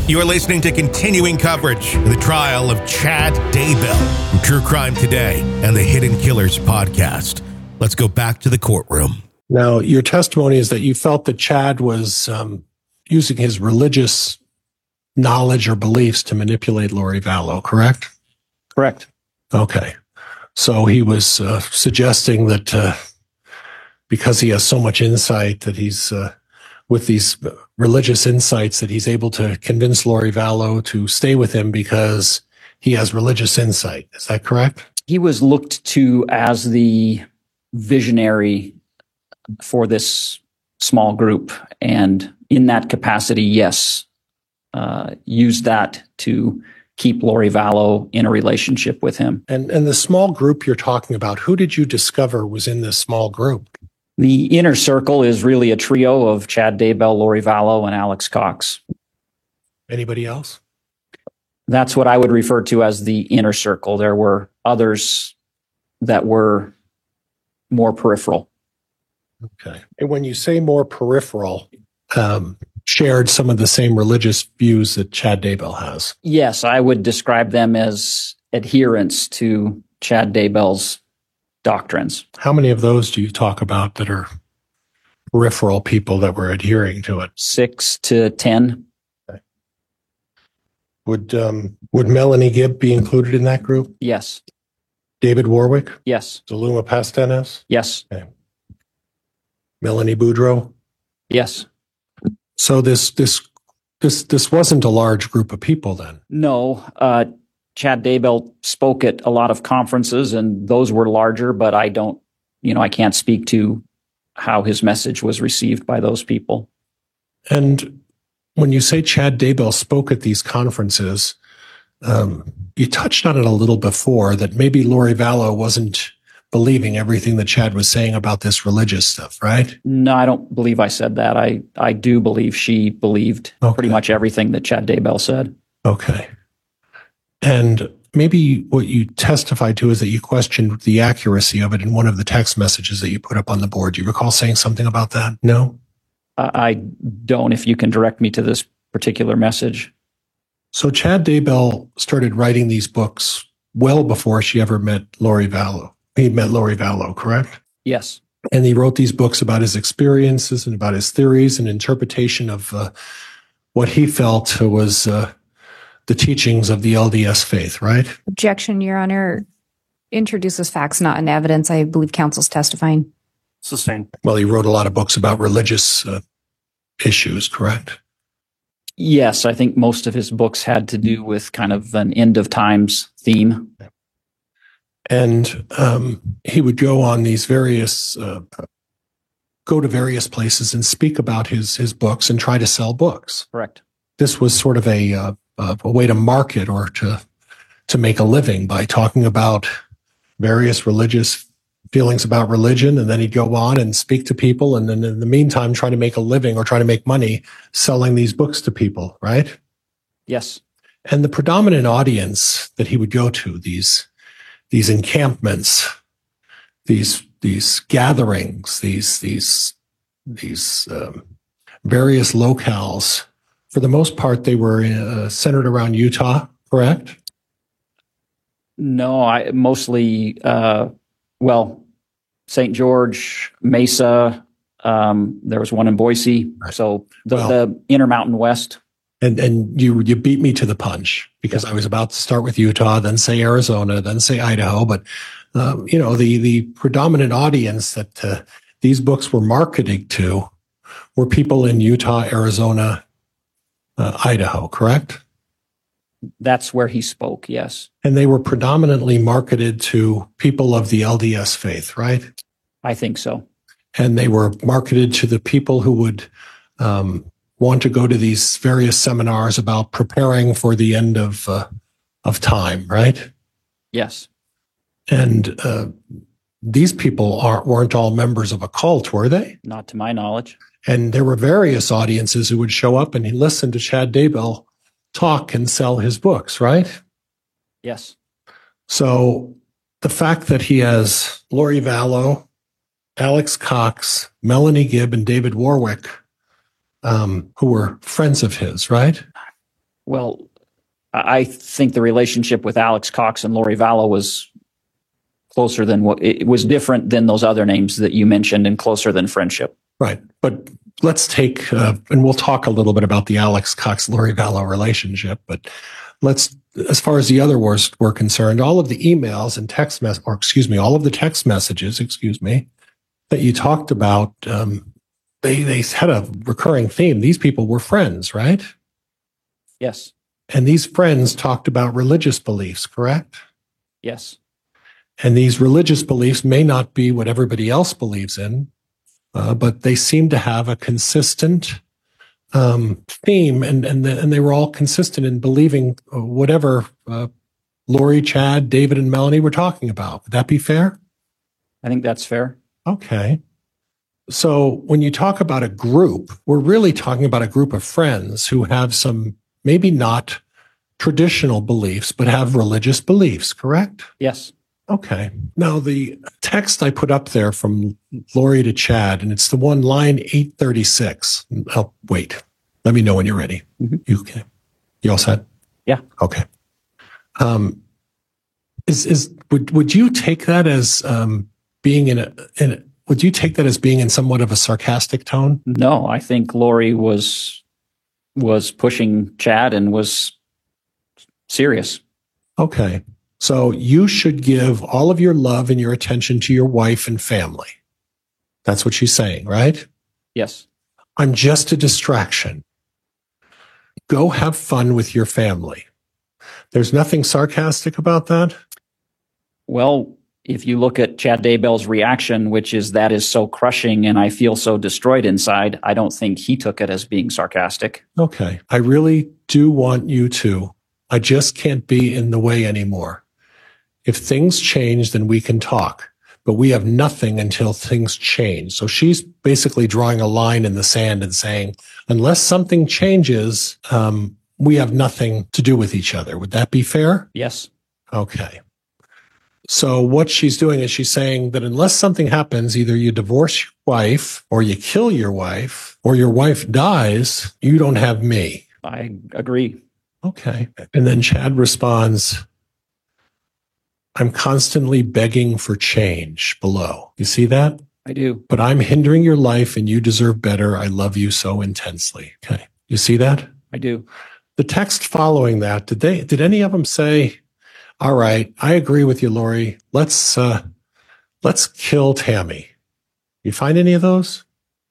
You are listening to continuing coverage of the trial of Chad Daybell from True Crime Today and the Hidden Killers podcast. Let's go back to the courtroom. Now, your testimony is that you felt that Chad was using his religious knowledge or beliefs to manipulate Lori Vallow, correct? Correct. Okay. So he was suggesting that because he has so much insight that he's with these religious insights that he's able to convince Lori Vallow to stay with him because he has religious insight. Is that correct? He was looked to as the visionary for this small group. And in that capacity, yes, used that to keep Lori Vallow in a relationship with him. And the small group you're talking about, who did you discover was in this small group? The inner circle is really a trio of Chad Daybell, Lori Vallow, and Alex Cox. Anybody else? That's what I would refer to as the inner circle. There were others that were more peripheral. Okay. And when you say more peripheral, shared some of the same religious views that Chad Daybell has. Yes, I would describe them as adherents to Chad Daybell's doctrines. How many of those do you talk about that are peripheral people that were adhering to it? 6 to 10. Okay. Would Melanie Gibb be included in that group? Yes. David Warwick? Yes. Zuluma Pastenes? Yes. Okay. Melanie Boudreau? Yes. So this wasn't a large group of people then? No. Chad Daybell spoke at a lot of conferences, and those were larger, but I can't speak to how his message was received by those people. And when you say Chad Daybell spoke at these conferences, you touched on it a little before that maybe Lori Vallow wasn't believing everything that Chad was saying about this religious stuff, right? No, I don't believe I said that. I do believe she believed pretty much everything that Chad Daybell said. Okay. And maybe what you testified to is that you questioned the accuracy of it in one of the text messages that you put up on the board. Do you recall saying something about that? No? I don't, if you can direct me to this particular message. So Chad Daybell started writing these books well before she ever met Lori Vallow. He met Lori Vallow, correct? Yes. And he wrote these books about his experiences and about his theories and interpretation of what he felt was the teachings of the LDS faith, right? Objection, Your Honor. Introduces facts, not in evidence. I believe counsel's testifying. Sustained. Well, he wrote a lot of books about religious issues, correct? Yes, I think most of his books had to do with kind of an end of times theme. And he would go on these various, go to various places and speak about his books and try to sell books. Correct. This was sort of a way to market or to make a living by talking about various religious feelings about religion. And then he'd go on and speak to people. And then in the meantime, try to make a living or try to make money selling these books to people, right? Yes. And the predominant audience that he would go to, these encampments, these gatherings, these various locales, for the most part, they were centered around Utah, correct? No, I mostly, St. George, Mesa. There was one in Boise. So the Intermountain West. And you beat me to the punch because I was about to start with Utah, then say Arizona, then say Idaho. But, the predominant audience that these books were marketing to were people in Utah, Arizona, Idaho, correct? That's where he spoke, yes. And they were predominantly marketed to people of the LDS faith, right? I think so. And they were marketed to the people who would want to go to these various seminars about preparing for the end of time, right? Yes. And these people weren't all members of a cult, were they? Not to my knowledge. And there were various audiences who would show up and listen to Chad Daybell talk and sell his books, right? Yes. So the fact that he has Lori Vallow, Alex Cox, Melanie Gibb, and David Warwick, who were friends of his, right? Well, I think the relationship with Alex Cox and Lori Vallow was closer than it was different than those other names that you mentioned and closer than friendship. Right. But let's take, and we'll talk a little bit about the Alex Cox, Lori Vallow relationship, but as far as the other were concerned, all of the emails and all of the text messages, that you talked about, they had a recurring theme. These people were friends, right? Yes. And these friends talked about religious beliefs, correct? Yes. And these religious beliefs may not be what everybody else believes in, but they seem to have a consistent theme, and they were all consistent in believing whatever Lori, Chad, David, and Melanie were talking about. Would that be fair? I think that's fair. Okay. So when you talk about a group, we're really talking about a group of friends who have some maybe not traditional beliefs, but have religious beliefs, correct? Yes. Okay. Now, the text I put up there from Lori to Chad, and it's the one line 836. Oh, wait. Let me know when you're ready. Mm-hmm. You all set? Yeah. Okay. Would you take that as being would you take that as being in somewhat of a sarcastic tone? No, I think Lori was pushing Chad and was serious. Okay. So you should give all of your love and your attention to your wife and family. That's what she's saying, right? Yes. I'm just a distraction. Go have fun with your family. There's nothing sarcastic about that? Well, if you look at Chad Daybell's reaction, which is that is so crushing and I feel so destroyed inside, I don't think he took it as being sarcastic. Okay. I really do want you to. I just can't be in the way anymore. If things change, then we can talk. But we have nothing until things change. So she's basically drawing a line in the sand and saying, unless something changes, we have nothing to do with each other. Would that be fair? Yes. Okay. So what she's doing is she's saying that unless something happens, either you divorce your wife or you kill your wife or your wife dies, you don't have me. I agree. Okay. And then Chad responds, I'm constantly begging for change below. You see that? I do. But I'm hindering your life and you deserve better. I love you so intensely. Okay. You see that? I do. The text following that, did any of them say, all right, I agree with you, Lori. Let's kill Tammy. You find any of those?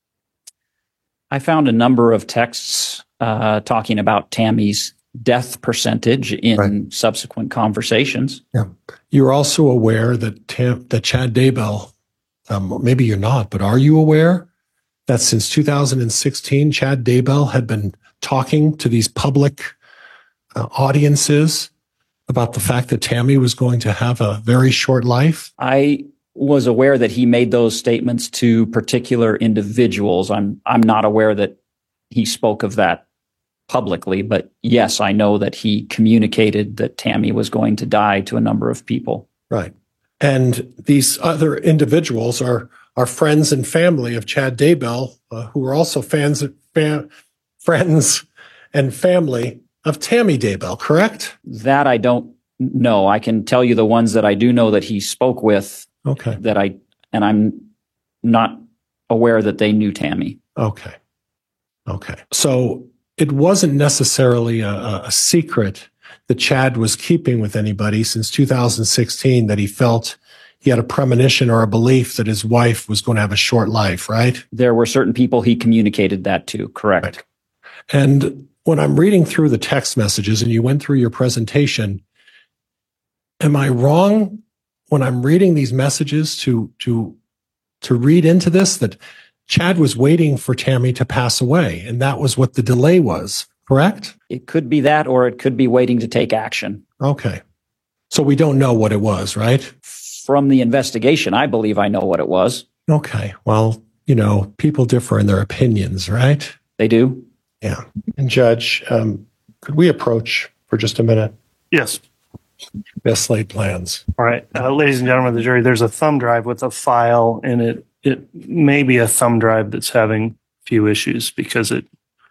I found a number of texts talking about Tammy's death percentage in subsequent conversations. Yeah. You're also aware that Chad Daybell, maybe you're not, but are you aware that since 2016, Chad Daybell had been talking to these public audiences about the fact that Tammy was going to have a very short life? I was aware that he made those statements to particular individuals. I'm not aware that he spoke of that publicly, but yes, I know that he communicated that Tammy was going to die to a number of people. Right. And these other individuals are friends and family of Chad Daybell, who are also friends and family of Tammy Daybell, correct? That I don't know. I can tell you the ones that I do know that he spoke with. Okay. And I'm not aware that they knew Tammy. Okay. So it wasn't necessarily a secret that Chad was keeping with anybody since 2016 that he felt he had a premonition or a belief that his wife was going to have a short life, right? There were certain people he communicated that to, correct. Right. And when I'm reading through the text messages and you went through your presentation, am I wrong when I'm reading these messages to read into this that Chad was waiting for Tammy to pass away, and that was what the delay was, correct? It could be that, or it could be waiting to take action. Okay. So we don't know what it was, right? From the investigation, I believe I know what it was. Okay. Well, people differ in their opinions, right? They do. Yeah. And Judge, could we approach for just a minute? Yes. Best laid plans. All right. Ladies and gentlemen of the jury, there's a thumb drive with a file in it. It may be a thumb drive that's having a few issues because it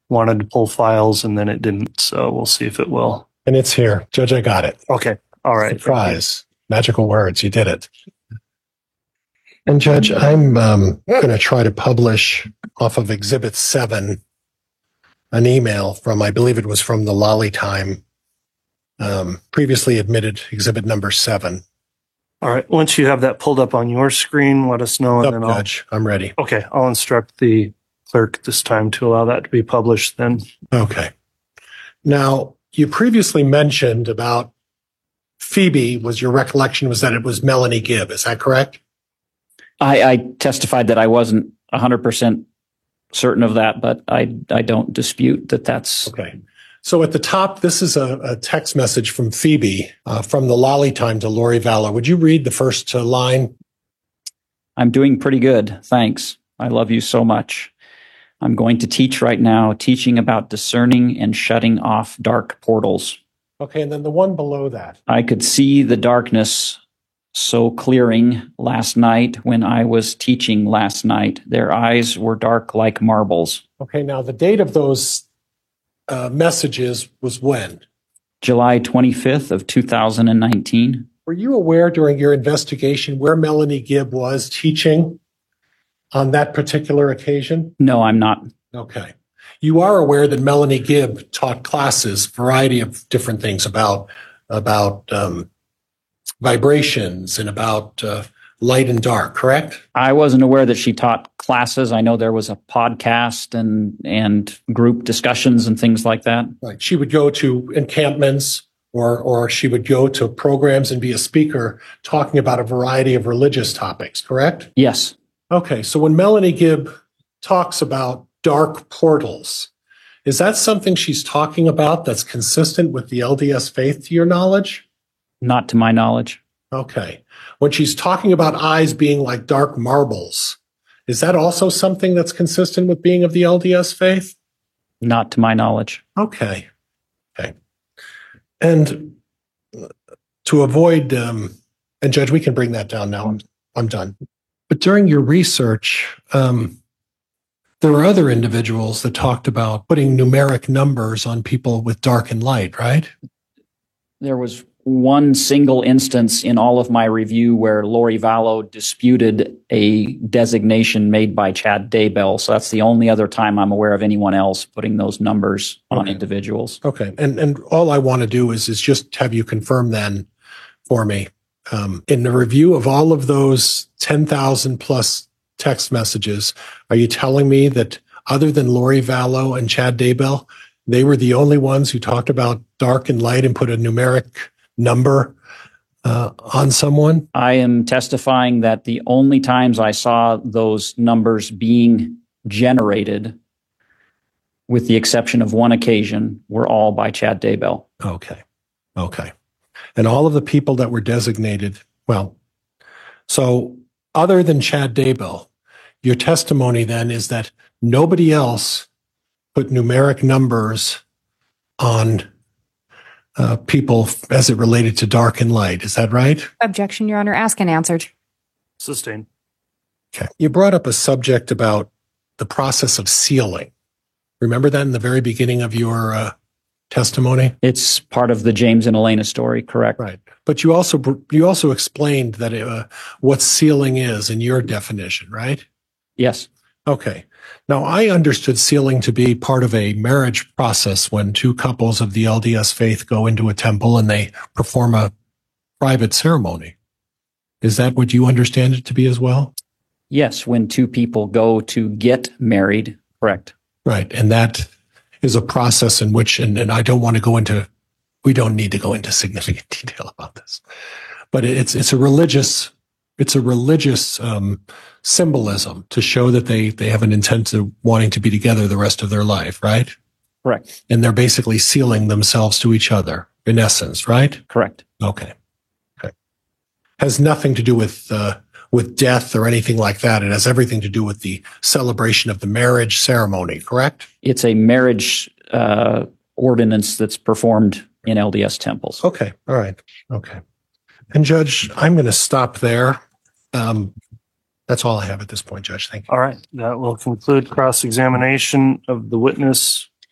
wanted to pull files and then it didn't. So we'll see if it will. And it's here. Judge, I got it. Okay. All right. Surprise. Magical words. You did it. And Judge, I'm going to try to publish off of Exhibit 7 an email from, I believe it was from the Lolly Time, previously admitted exhibit number 7. All right. Once you have that pulled up on your screen, let us know. And then Judge, I'm ready. Okay. I'll instruct the clerk this time to allow that to be published then. Okay. Now, you previously mentioned about Phoebe, was your recollection was that it was Melanie Gibb. Is that correct? I testified that I wasn't 100% certain of that, but I don't dispute that that's okay. So at the top, this is a text message from Phoebe from the Lolly Time to Lori Vallow. Would you read the first line? I'm doing pretty good. Thanks. I love you so much. I'm going to teach right now, teaching about discerning and shutting off dark portals. Okay, and then the one below that. I could see the darkness so clearing last night when I was teaching last night. Their eyes were dark like marbles. Okay, now the date of those messages was when? July 25th of 2019. Were you aware during your investigation where Melanie Gibb was teaching on that particular occasion? No, I'm not. Okay. You are aware that Melanie Gibb taught classes, variety of different things about vibrations and about light and dark, correct? I wasn't aware that she taught classes. I know there was a podcast and group discussions and things like that. Right. She would go to encampments or she would go to programs and be a speaker talking about a variety of religious topics, correct? Yes. Okay. So when Melanie Gibb talks about dark portals, is that something she's talking about that's consistent with the LDS faith to your knowledge? Not to my knowledge. Okay. When she's talking about eyes being like dark marbles, is that also something that's consistent with being of the LDS faith? Not to my knowledge. Okay. Okay. And to avoid, and Judge, we can bring that down now. I'm done. But during your research, there were other individuals that talked about putting numeric numbers on people with dark and light, right? There was one single instance in all of my review where Lori Vallow disputed a designation made by Chad Daybell. So that's the only other time I'm aware of anyone else putting those numbers on individuals. Okay. And all I want to do is just have you confirm then for me. In the review of all of those 10,000 plus text messages, are you telling me that other than Lori Vallow and Chad Daybell, they were the only ones who talked about dark and light and put a numeric number on someone? I am testifying that the only times I saw those numbers being generated, with the exception of one occasion, were all by Chad Daybell. Okay. Okay. And all of the people that were designated, well, so other than Chad Daybell, your testimony then is that nobody else put numeric numbers on people as it related to dark and light. Is that right? Objection, Your Honor. Asked and answered. Sustained. Okay. You brought up a subject about the process of sealing. Remember that in the very beginning of your testimony? It's part of the James and Elena story, correct? Right. But you also explained that what sealing is in your definition, right? Yes. Okay. Now, I understood sealing to be part of a marriage process when two couples of the LDS faith go into a temple and they perform a private ceremony. Is that what you understand it to be as well? Yes, when two people go to get married, correct. Right. And that is a process in which, and I don't want to go into, we don't need to go into significant detail about this, but it's a religious symbolism to show that they have an intent to wanting to be together the rest of their life, right? Correct. And they're basically sealing themselves to each other in essence, right? Correct. Okay. Okay. Has nothing to do with death or anything like that. It has everything to do with the celebration of the marriage ceremony, correct? It's a marriage ordinance that's performed in LDS temples. Okay. All right. Okay. And Judge, I'm going to stop there. That's all I have at this point, Judge. Thank you. All right. That will conclude cross-examination of the witness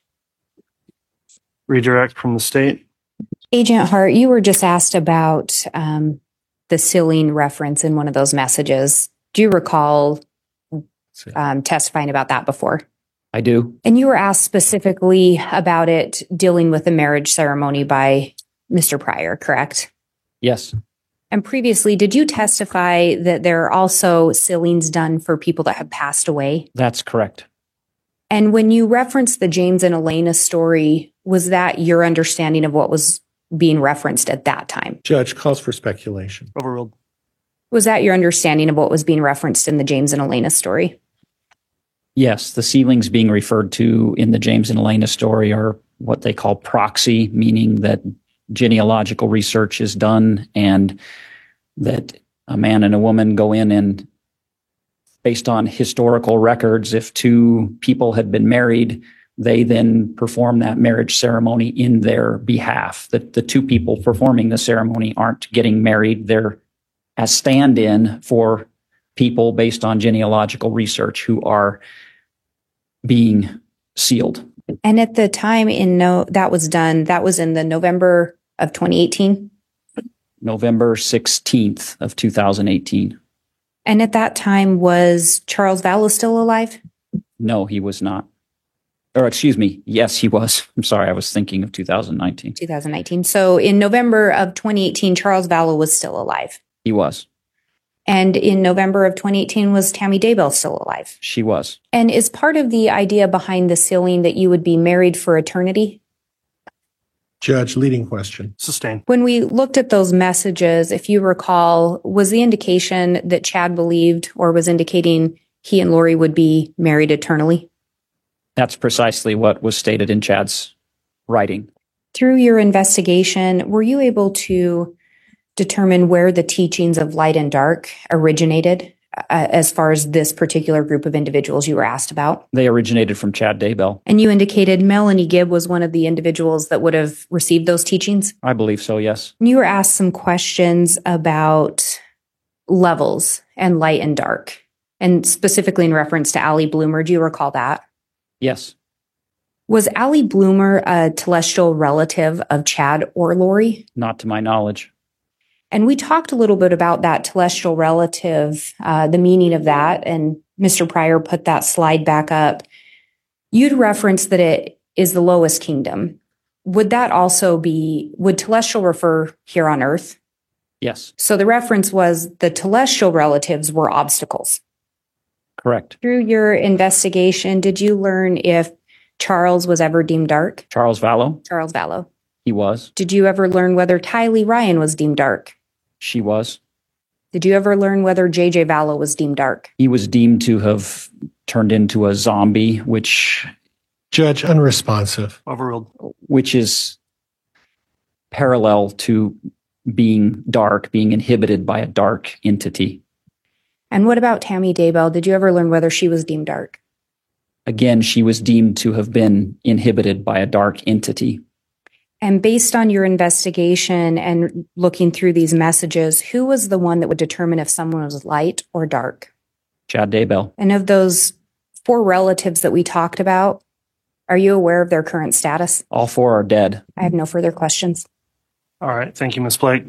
redirect from the state. Agent Hart, you were just asked about the ceiling reference in one of those messages. Do you recall testifying about that before? I do. And you were asked specifically about it dealing with the marriage ceremony by Mr. Pryor, correct? Yes. And previously, did you testify that there are also sealings done for people that have passed away? That's correct. And when you referenced the James and Elena story, was that your understanding of what was being referenced at that time? Judge, calls for speculation. Overruled. Was that your understanding of what was being referenced in the James and Elena story? Yes, the sealings being referred to in the James and Elena story are what they call proxy, meaning that genealogical research is done and that a man and a woman go in and, based on historical records, if two people had been married, they then perform that marriage ceremony in their behalf. That the two people performing the ceremony aren't getting married. They're as stand-in for people based on genealogical research who are being sealed. And at the time that was done, that was in the November of 2018? November 16th of 2018. And at that time, was Charles Vallow still alive? No, he was not. Or excuse me, yes, he was. I'm sorry, I was thinking of 2019. 2019. So in November of 2018, Charles Vallow was still alive. He was. And in November of 2018, was Tammy Daybell still alive? She was. And is part of the idea behind the sealing that you would be married for eternity? Judge, leading question. Sustained. When we looked at those messages, if you recall, was the indication that Chad believed or was indicating he and Lori would be married eternally? That's precisely what was stated in Chad's writing. Through your investigation, were you able to determine where the teachings of light and dark originated as far as this particular group of individuals you were asked about? They originated from Chad Daybell. And you indicated Melanie Gibb was one of the individuals that would have received those teachings? I believe so, yes. You were asked some questions about levels and light and dark, and specifically in reference to Allie Bloomer. Do you recall that? Yes. Was Allie Bloomer a telestial relative of Chad or Lori? Not to my knowledge. And we talked a little bit about that telestial relative, the meaning of that, and Mr. Pryor put that slide back up. You'd referenced that it is the lowest kingdom. Would that also would telestial refer here on earth? Yes. So the reference was the telestial relatives were obstacles. Correct. Through your investigation, did you learn if Charles was ever deemed dark? Charles Vallow? Charles Vallow. He was. Did you ever learn whether Tylee Ryan was deemed dark? She was. Did you ever learn whether J.J. Vallow was deemed dark? He was deemed to have turned into a zombie, which Judge, unresponsive. Overruled. is parallel to being dark, being inhibited by a dark entity. And what about Tammy Daybell? Did you ever learn whether she was deemed dark? Again, she was deemed to have been inhibited by a dark entity. And based on your investigation and looking through these messages, who was the one that would determine if someone was light or dark? Chad Daybell. And of those 4 relatives that we talked about, are you aware of their current status? All 4 are dead. I have no further questions. All right. Thank you, Ms. Blake.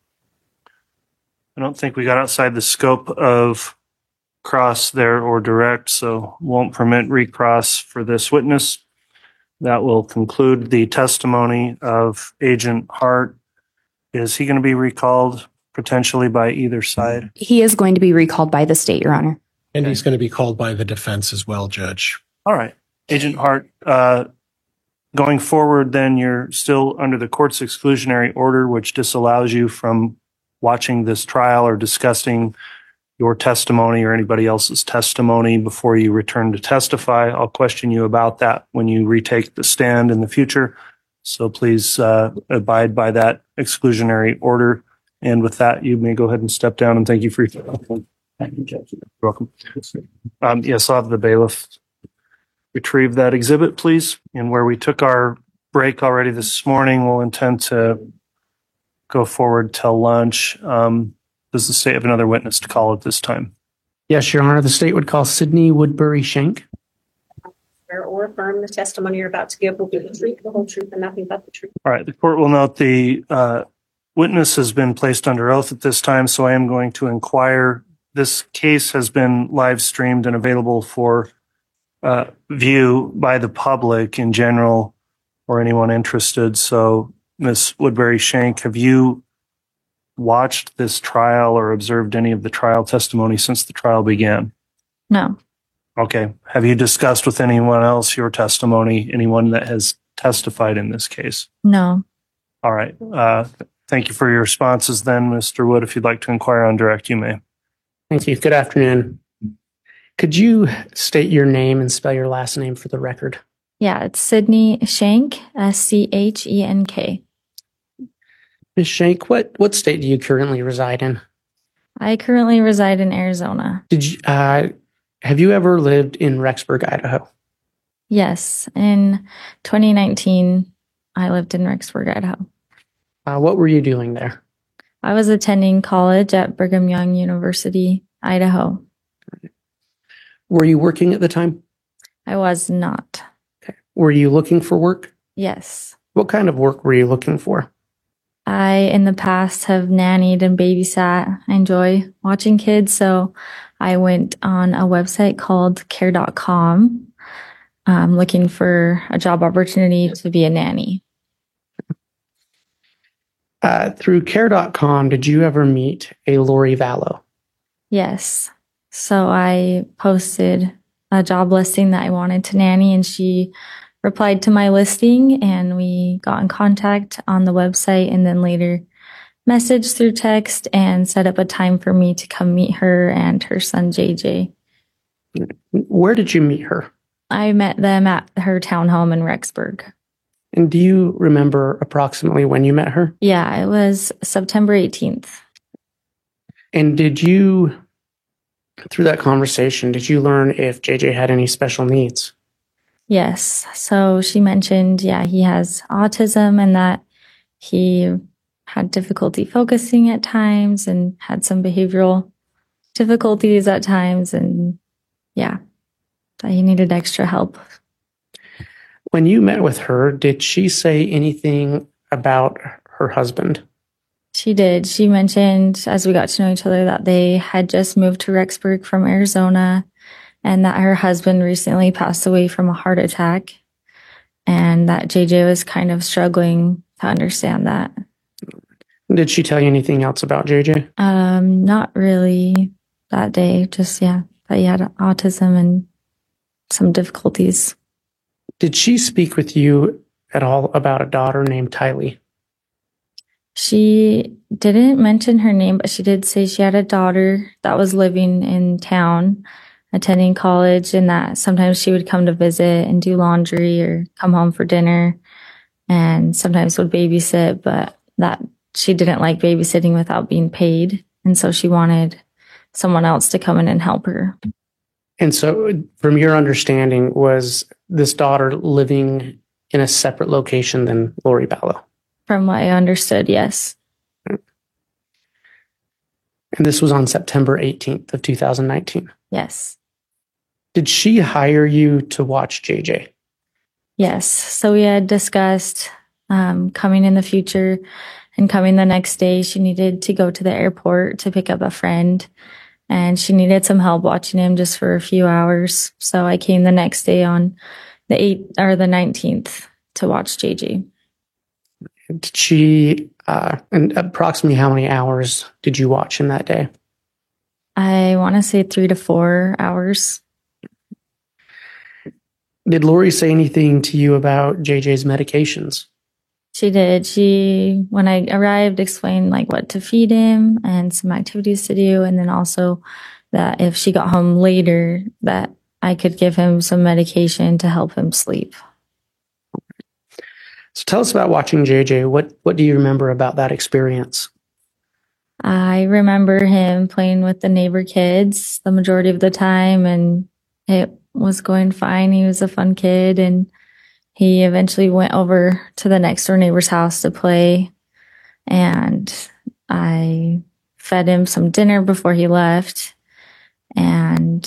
I don't think we got outside the scope of cross there or direct, so won't permit recross for this witness. That will conclude the testimony of Agent Hart. Is he going to be recalled potentially by either side? He is going to be recalled by the state, Your Honor. And he's going to be called by the defense as well, Judge. All right. Agent Hart, going forward, then you're still under the court's exclusionary order, which disallows you from watching this trial or discussing your testimony or anybody else's testimony before you return to testify. I'll question you about that when you retake the stand in the future. So please abide by that exclusionary order. And with that, you may go ahead and step down, and thank you for your time. Thank you, Judge. You're welcome. Yes, I'll have the bailiff retrieve that exhibit, please. And where we took our break already this morning, we'll intend to go forward till lunch. Does the state have another witness to call at this time? Yes, Your Honor. The state would call Sydney Woodbury Shank. swear or affirm the testimony you're about to give will be the truth, the whole truth, and nothing but the truth. All right. The court will note the witness has been placed under oath at this time, so I am going to inquire. This case has been live streamed and available for view by the public in general or anyone interested. So, Ms. Woodbury Shank, have you watched this trial or observed any of the trial testimony since the trial began? No. Okay. Have you discussed with anyone else your testimony, anyone that has testified in this case? No. All right. Thank you for your responses then, Mr. Wood. If you'd like to inquire on direct, you may. Thank you. Good afternoon. Could you state your name and spell your last name for the record? Yeah, it's Sydney Shank, Schenk. Ms. Shank, what state do you currently reside in? I currently reside in Arizona. Have you ever lived in Rexburg, Idaho? Yes, in 2019, I lived in Rexburg, Idaho. What were you doing there? I was attending college at Brigham Young University, Idaho. Were you working at the time? I was not. Okay. Were you looking for work? Yes. What kind of work were you looking for? I, in the past, have nannied and babysat. I enjoy watching kids, so I went on a website called care.com, looking for a job opportunity to be a nanny. Through care.com, did you ever meet a Lori Vallow? Yes. So I posted a job listing that I wanted to nanny, and she replied to my listing, and we got in contact on the website and then later messaged through text and set up a time for me to come meet her and her son, JJ. Where did you meet her? I met them at her townhome in Rexburg. And do you remember approximately when you met her? Yeah, it was September 18th. And through that conversation, did you learn if JJ had any special needs? Yes. So she mentioned, he has autism and that he had difficulty focusing at times and had some behavioral difficulties at times. And that he needed extra help. When you met with her, did she say anything about her husband? She did. She mentioned, as we got to know each other, that they had just moved to Rexburg from Arizona and that her husband recently passed away from a heart attack and that JJ was kind of struggling to understand that. Did she tell you anything else about JJ? Not really that day. Just, that he had autism and some difficulties. Did she speak with you at all about a daughter named Tylee? She didn't mention her name, but she did say she had a daughter that was living in town, attending college, and that sometimes she would come to visit and do laundry or come home for dinner and sometimes would babysit, but that she didn't like babysitting without being paid. And so she wanted someone else to come in and help her. And so from your understanding, was this daughter living in a separate location than Lori Vallow? From what I understood, yes. And this was on September 18th of 2019? Yes. Did she hire you to watch JJ? Yes. So we had discussed coming in the future and coming the next day. She needed to go to the airport to pick up a friend. And she needed some help watching him just for a few hours. So I came the next day on the 8th or the 19th to watch JJ. Did she, and approximately how many hours did you watch him that day? I want to say 3 to 4 hours. Did Lori say anything to you about JJ's medications? She did. She, when I arrived, explained like what to feed him and some activities to do. And then also that if she got home later, that I could give him some medication to help him sleep. So tell us about watching JJ. What do you remember about that experience? I remember him playing with the neighbor kids the majority of the time, and it was going fine. He was a fun kid, and he eventually went over to the next door neighbor's house to play, and I fed him some dinner before he left, and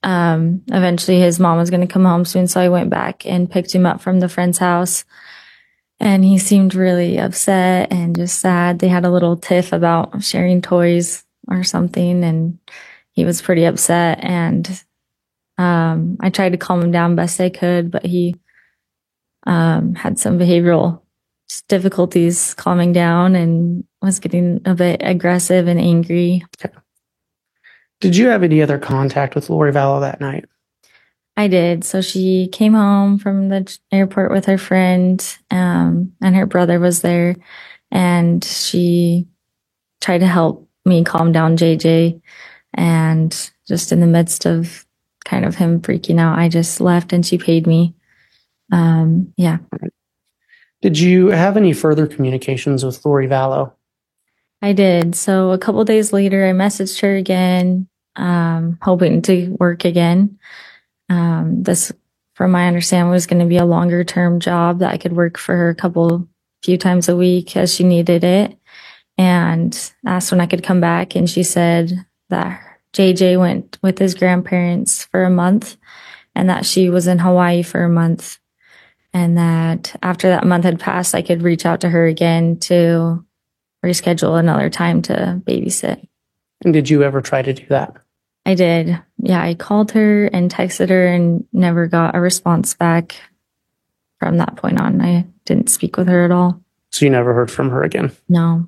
Eventually his mom was going to come home soon. So I went back and picked him up from the friend's house. And he seemed really upset and just sad. They had a little tiff about sharing toys or something. And he was pretty upset. And I tried to calm him down best I could, but he had some behavioral difficulties calming down and was getting a bit aggressive and angry. Did you have any other contact with Lori Vallow that night? I did. So she came home from the airport with her friend, and her brother was there, and she tried to help me calm down JJ. And just in the midst of kind of him freaking out, I just left and she paid me. Yeah. Did you have any further communications with Lori Vallow? I did. So a couple days later, I messaged her again, hoping to work again. This, from my understanding, was going to be a longer term job that I could work for her few times a week as she needed it. And asked when I could come back. And she said that JJ went with his grandparents for a month and that she was in Hawaii for a month. And that after that month had passed, I could reach out to her again to reschedule another time to babysit. And did you ever try to do that? I did. Yeah, I called her and texted her and never got a response back from that point on. I didn't speak with her at all. So you never heard from her again? No.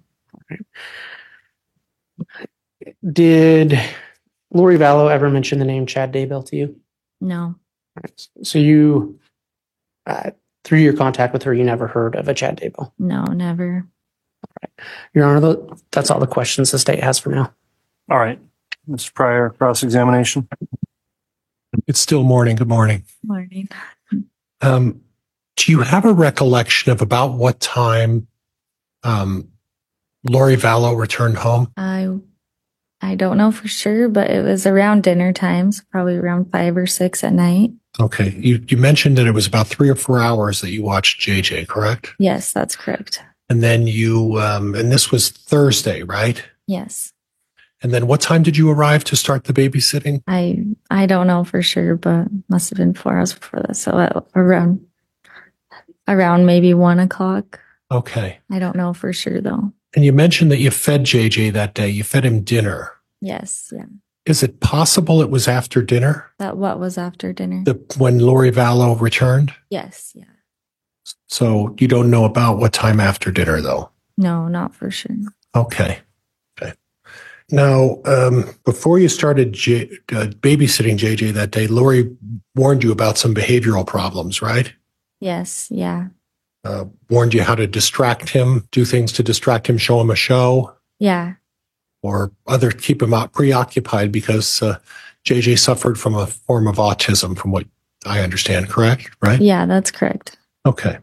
Did Lori Vallow ever mention the name Chad Daybell to you? No. So you, through your contact with her, you never heard of a Chad Daybell? No, never. Your Honor, that's all the questions the state has for now. All right. Mr. Pryor, cross-examination. It's still morning. Good morning. Morning. Do you have a recollection of about what time Lori Vallow returned home? I don't know for sure, but it was around dinner times, probably around 5 or 6 at night. Okay. You mentioned that it was about 3 or 4 hours that you watched JJ, correct? Yes, that's correct. And then you, and this was Thursday, right? Yes. And then what time did you arrive to start the babysitting? I don't know for sure, but must have been 4 hours before that. So around maybe 1 o'clock. Okay. I don't know for sure though. And you mentioned that you fed JJ that day. You fed him dinner. Yes. Yeah. Is it possible it was after dinner? That what was after dinner? When Lori Vallow returned? Yes. Yeah. So you don't know about what time after dinner though? No, not for sure. Okay. Now, before you started babysitting JJ that day, Lori warned you about some behavioral problems, right? Yes. Yeah. Warned you how to distract him, do things to distract him, show him a show. Yeah. Or keep him out preoccupied because JJ suffered from a form of autism, from what I understand, correct? Right? Yeah, that's correct. Okay.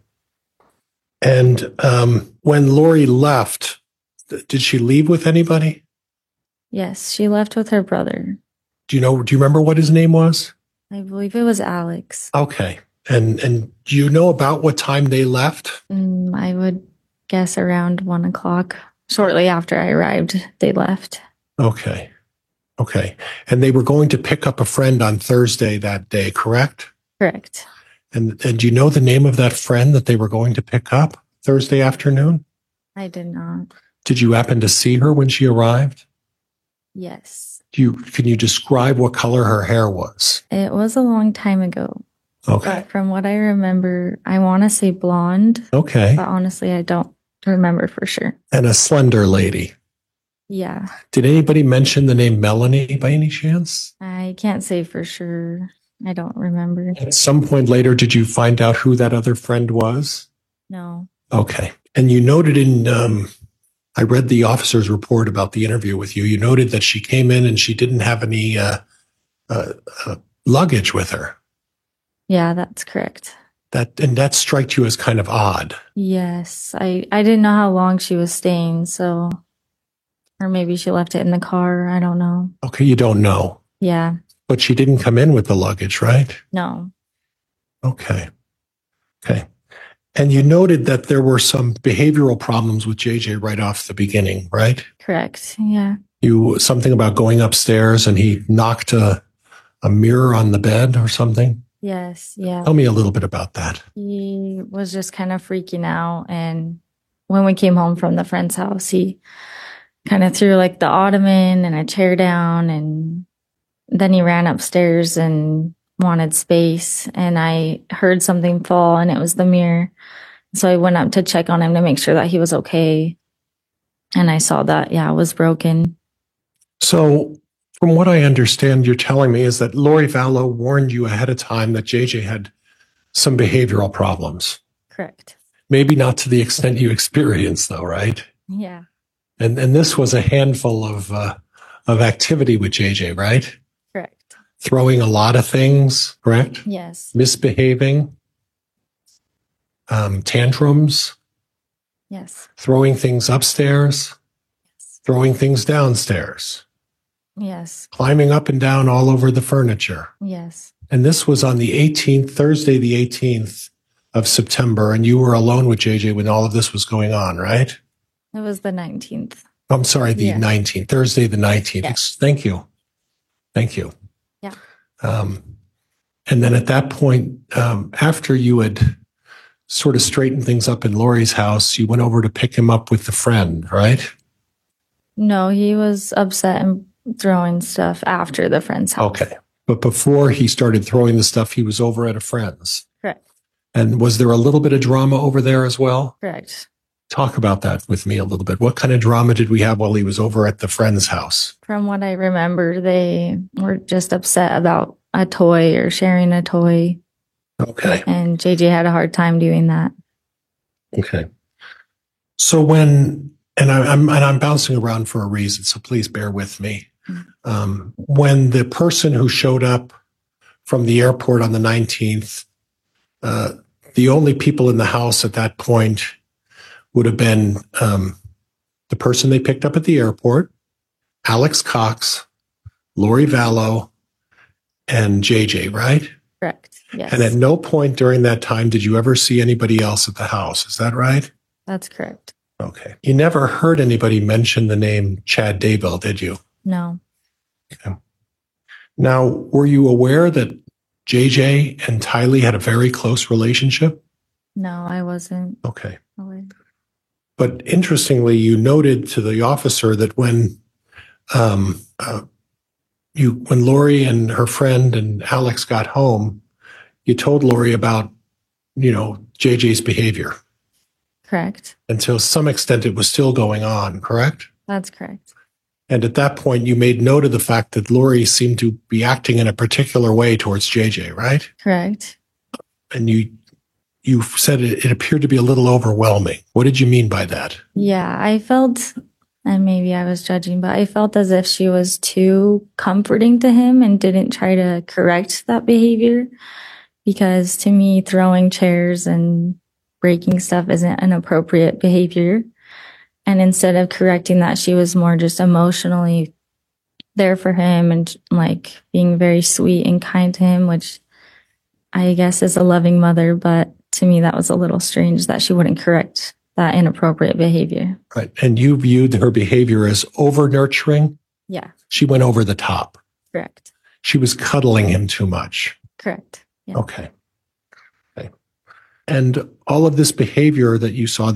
And when Lori left, did she leave with anybody? Yes, she left with her brother. Do you remember what his name was? I believe it was Alex. Okay. And do you know about what time they left? I would guess around 1 o'clock. Shortly after I arrived, they left. Okay. And they were going to pick up a friend on Thursday that day, correct? Correct. And do you know the name of that friend that they were going to pick up Thursday afternoon? I did not. Did you happen to see her when she arrived? Yes. Can you describe what color her hair was? It was a long time ago. Okay. From what I remember, I want to say blonde. Okay. But honestly, I don't remember for sure. And a slender lady. Yeah. Did anybody mention the name Melanie by any chance? I can't say for sure. I don't remember. At some point later, did you find out who that other friend was? No. Okay. And you noted I read the officer's report about the interview with you. You noted that she came in and she didn't have any luggage with her. Yeah, that's correct. That struck you as kind of odd. Yes. I didn't know how long she was staying, so, or maybe she left it in the car. I don't know. Okay, you don't know. Yeah. But she didn't come in with the luggage, right? No. Okay. And you noted that there were some behavioral problems with JJ right off the beginning, right? Correct. Yeah. Something about going upstairs and he knocked a a mirror on the bed or something? Yes, yeah. Tell me a little bit about that. He was just kind of freaking out. And when we came home from the friend's house, he kind of threw like the ottoman and a chair down. And then he ran upstairs and wanted space. And I heard something fall, and it was the mirror. So I went up to check on him to make sure that he was okay. And I saw that, yeah, it was broken. So from what I understand, you're telling me is that Lori Vallow warned you ahead of time that JJ had some behavioral problems. Correct. Maybe not to the extent you experienced, though, right? Yeah. And this was a handful of activity with JJ, right? Correct. Throwing a lot of things, correct? Yes. Misbehaving, tantrums, Yes. throwing things upstairs, throwing things downstairs, Yes. climbing up and down all over the furniture. Yes. And this was on the 18th, Thursday, the 18th of September. And you were alone with JJ when all of this was going on, right? It was the 19th. I'm sorry, the Yeah. 19th, Thursday, the 19th. Yes. Thank you. Thank you. Yeah. And then at that point, after you had sort of straightened things up in Lori's house, you went over to pick him up with the friend, right? No, he was upset and throwing stuff after the friend's house. Okay. But before he started throwing the stuff, he was over at a friend's. Correct. And was there a little bit of drama over there as well? Correct. Talk about that with me a little bit. What kind of drama did we have while he was over at the friend's house? From what I remember, they were just upset about a toy or sharing a toy. Okay. And JJ had a hard time doing that. Okay. So when, and I'm bouncing around for a reason, so please bear with me. When the person who showed up from the airport on the 19th, the only people in the house at that point would have been the person they picked up at the airport, Alex Cox, Lori Vallow, and JJ, right? Correct. Yes. And at no point during that time did you ever see anybody else at the house. Is that right? That's correct. Okay. You never heard anybody mention the name Chad Daybell, did you? No. Okay. Now, were you aware that JJ and Tylee had a very close relationship? No, I wasn't Okay. aware. But interestingly, you noted to the officer that when Lori and her friend and Alex got home, you told Lori about, JJ's behavior. Correct. And to some extent, it was still going on, correct? That's correct. And at that point, you made note of the fact that Lori seemed to be acting in a particular way towards JJ, right? Correct. And you said it appeared to be a little overwhelming. What did you mean by that? Yeah, I felt, and maybe I was judging, but I felt as if she was too comforting to him and didn't try to correct that behavior. Because to me, throwing chairs and breaking stuff isn't an appropriate behavior. And instead of correcting that, she was more just emotionally there for him and like being very sweet and kind to him, which I guess is a loving mother. But to me, that was a little strange that she wouldn't correct that inappropriate behavior. Right. And you viewed her behavior as over nurturing? Yeah. She went over the top. Correct. She was cuddling him too much. Correct. Yeah. Okay. And all of this behavior that you saw,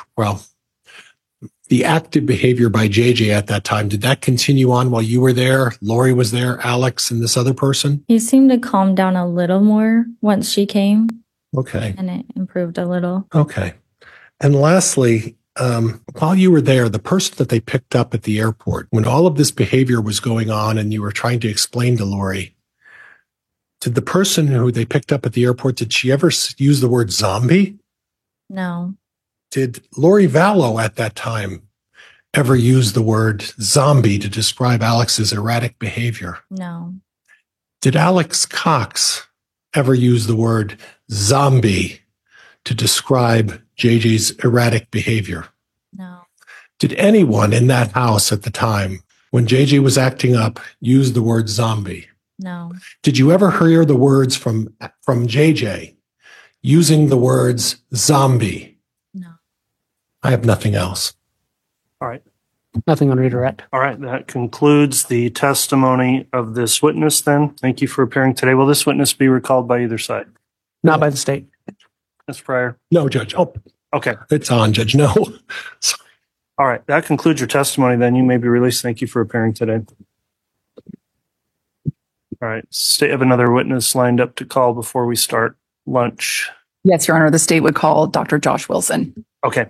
the active behavior by JJ at that time, did that continue on while you were there? Lori was there, Alex, and this other person? He seemed to calm down a little more once she came. Okay. And it improved a little. Okay. And lastly, while you were there, the person that they picked up at the airport, when all of this behavior was going on and you were trying to explain to Lori, did the person who they picked up at the airport, did she ever use the word zombie? No. Did Lori Vallow at that time ever use the word zombie to describe Alex's erratic behavior? No. Did Alex Cox ever use the word zombie to describe JJ's erratic behavior? No. Did anyone in that house at the time, when JJ was acting up, use the word zombie? No. Did you ever hear the words from JJ using the words zombie? No. I have nothing else. All right. Nothing on redirect. All right, that concludes the testimony of this witness then. Thank you for appearing today. Will this witness be recalled by either side? Not by the state. Ms. Pryor? No, Judge. Oh, Okay. it's on, Judge. No. Sorry. All right, that concludes your testimony then. You may be released. Thank you for appearing today. All right, state have another witness lined up to call before we start lunch. Yes, Your Honor, the state would call Dr. Josh Wilson. Okay.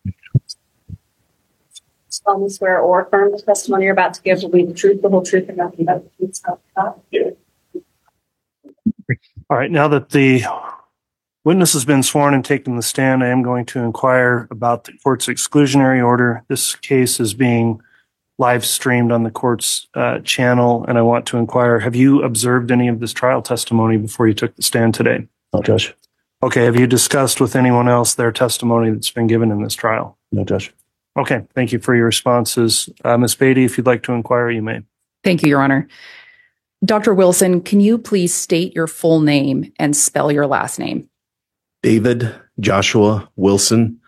solemnly swear or affirm the testimony you're about to give will be the truth, the whole truth, and nothing but the truth. So help you God. All right, now that the witness has been sworn and taken the stand, I am going to inquire about the court's exclusionary order. This case is being live streamed on the court's channel, and I want to inquire, have you observed any of this trial testimony before you took the stand today? No, Judge. Okay, have you discussed with anyone else their testimony that's been given in this trial? No, Judge. Okay, thank you for your responses. Ms. Beatty, if you'd like to inquire, you may. Thank you, Your Honor. Dr. Wilson, can you please state your full name and spell your last name? David Joshua Wilson,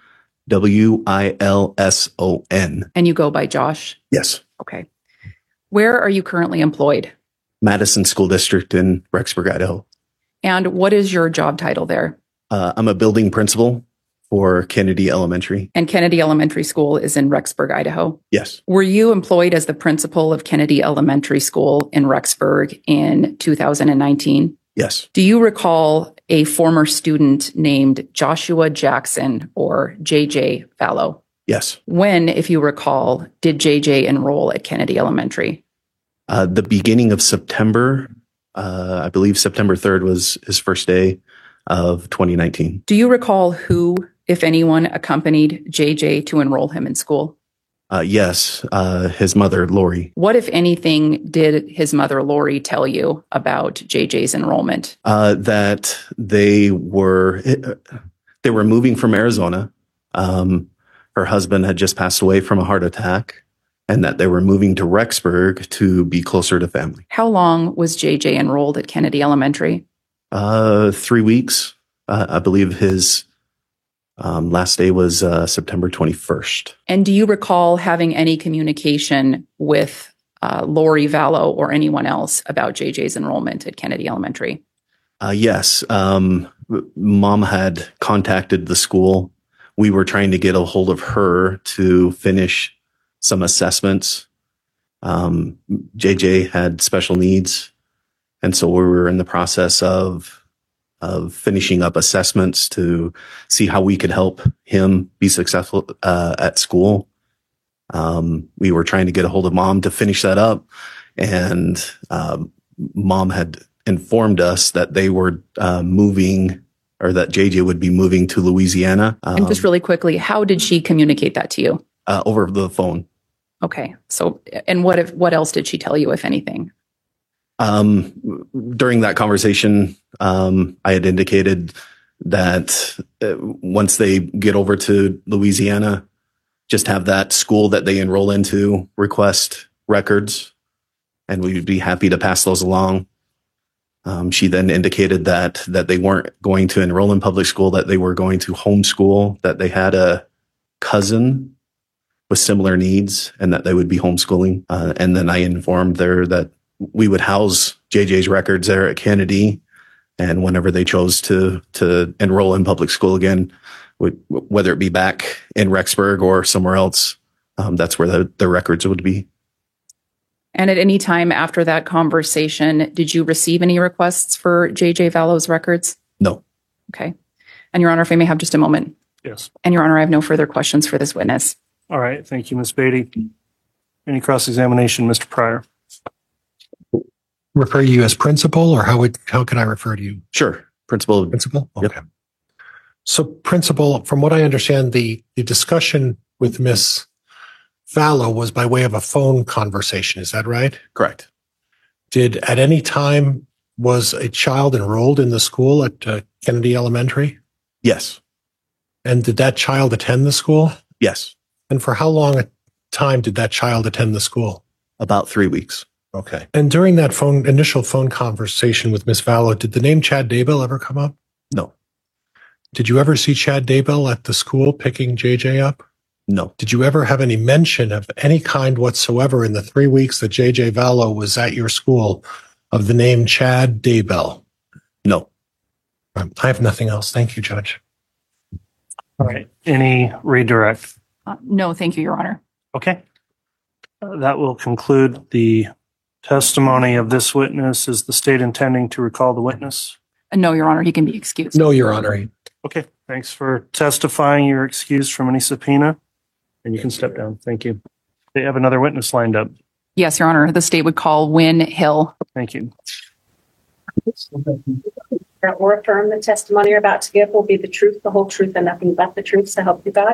Wilson. And you go by Josh? Yes. Okay. Where are you currently employed? Madison School District in Rexburg, Idaho. And what is your job title there? I'm a building principal for Kennedy Elementary. And Kennedy Elementary School is in Rexburg, Idaho? Yes. Were you employed as the principal of Kennedy Elementary School in Rexburg in 2019? Yes. Do you recall a former student named Joshua Jackson or JJ Fallow? Yes. When, if you recall, did JJ enroll at Kennedy Elementary? The beginning of September, I believe September 3rd was his first day of 2019. Do you recall who, if anyone, accompanied JJ to enroll him in school? Yes, his mother, Lori. What, if anything, did his mother, Lori, tell you about JJ's enrollment? That they were moving from Arizona. Her husband had just passed away from a heart attack, and that they were moving to Rexburg to be closer to family. How long was JJ enrolled at Kennedy Elementary? 3 weeks. I believe his last day was September 21st. And do you recall having any communication with Lori Vallow or anyone else about JJ's enrollment at Kennedy Elementary? Yes. Mom had contacted the school. We were trying to get a hold of her to finish some assessments. JJ had special needs. And so we were in the process of finishing up assessments to see how we could help him be successful at school. We were trying to get a hold of Mom to finish that up. And Mom had informed us that they were moving, or that JJ would be moving to Louisiana. And just really quickly, how did she communicate that to you? Over the phone. Okay. So, and what else did she tell you, if anything? During that conversation, I had indicated that once they get over to Louisiana, just have that school that they enroll into request records, and we would be happy to pass those along. She then indicated that they weren't going to enroll in public school, that they were going to homeschool, that they had a cousin with similar needs, and that they would be homeschooling. And then I informed her that we would house JJ's records there at Kennedy, and whenever they chose to enroll in public school again, whether it be back in Rexburg or somewhere else, that's where the records would be. And at any time after that conversation, did you receive any requests for JJ Vallow's records? No. Okay. And Your Honor, if I may have just a moment. Yes. And Your Honor, I have no further questions for this witness. All right, thank you, Ms. Beatty. Any cross-examination, Mr. Pryor? Refer you as principal, or how can I refer to you? Sure. Principal. Principal? Yep. Okay. So principal, from what I understand, the discussion with Miss Fallow was by way of a phone conversation. Is that right? Correct. Did at any time was a child enrolled in the school at Kennedy Elementary? Yes. And did that child attend the school? Yes. And for how long a time did that child attend the school? About 3 weeks. Okay. And during that initial phone conversation with Miss Fallow, did the name Chad Daybell ever come up? No. Did you ever see Chad Daybell at the school picking JJ up? No. Did you ever have any mention of any kind whatsoever in the 3 weeks that J.J. Vallow was at your school of the name Chad Daybell? No. I have nothing else. Thank you, Judge. All right. Any redirect? No, thank you, Your Honor. Okay. That will conclude the testimony of this witness. Is the state intending to recall the witness? No, Your Honor, he can be excused. No, Your Honor. Okay. Thanks for testifying. You're excused from any subpoena, and you can step down. Thank you. They have another witness lined up. Yes, Your Honor. The state would call Wynn Hill. Thank you. Or affirm the testimony you're about to give will be the truth, the whole truth, and nothing but the truth. So help you God.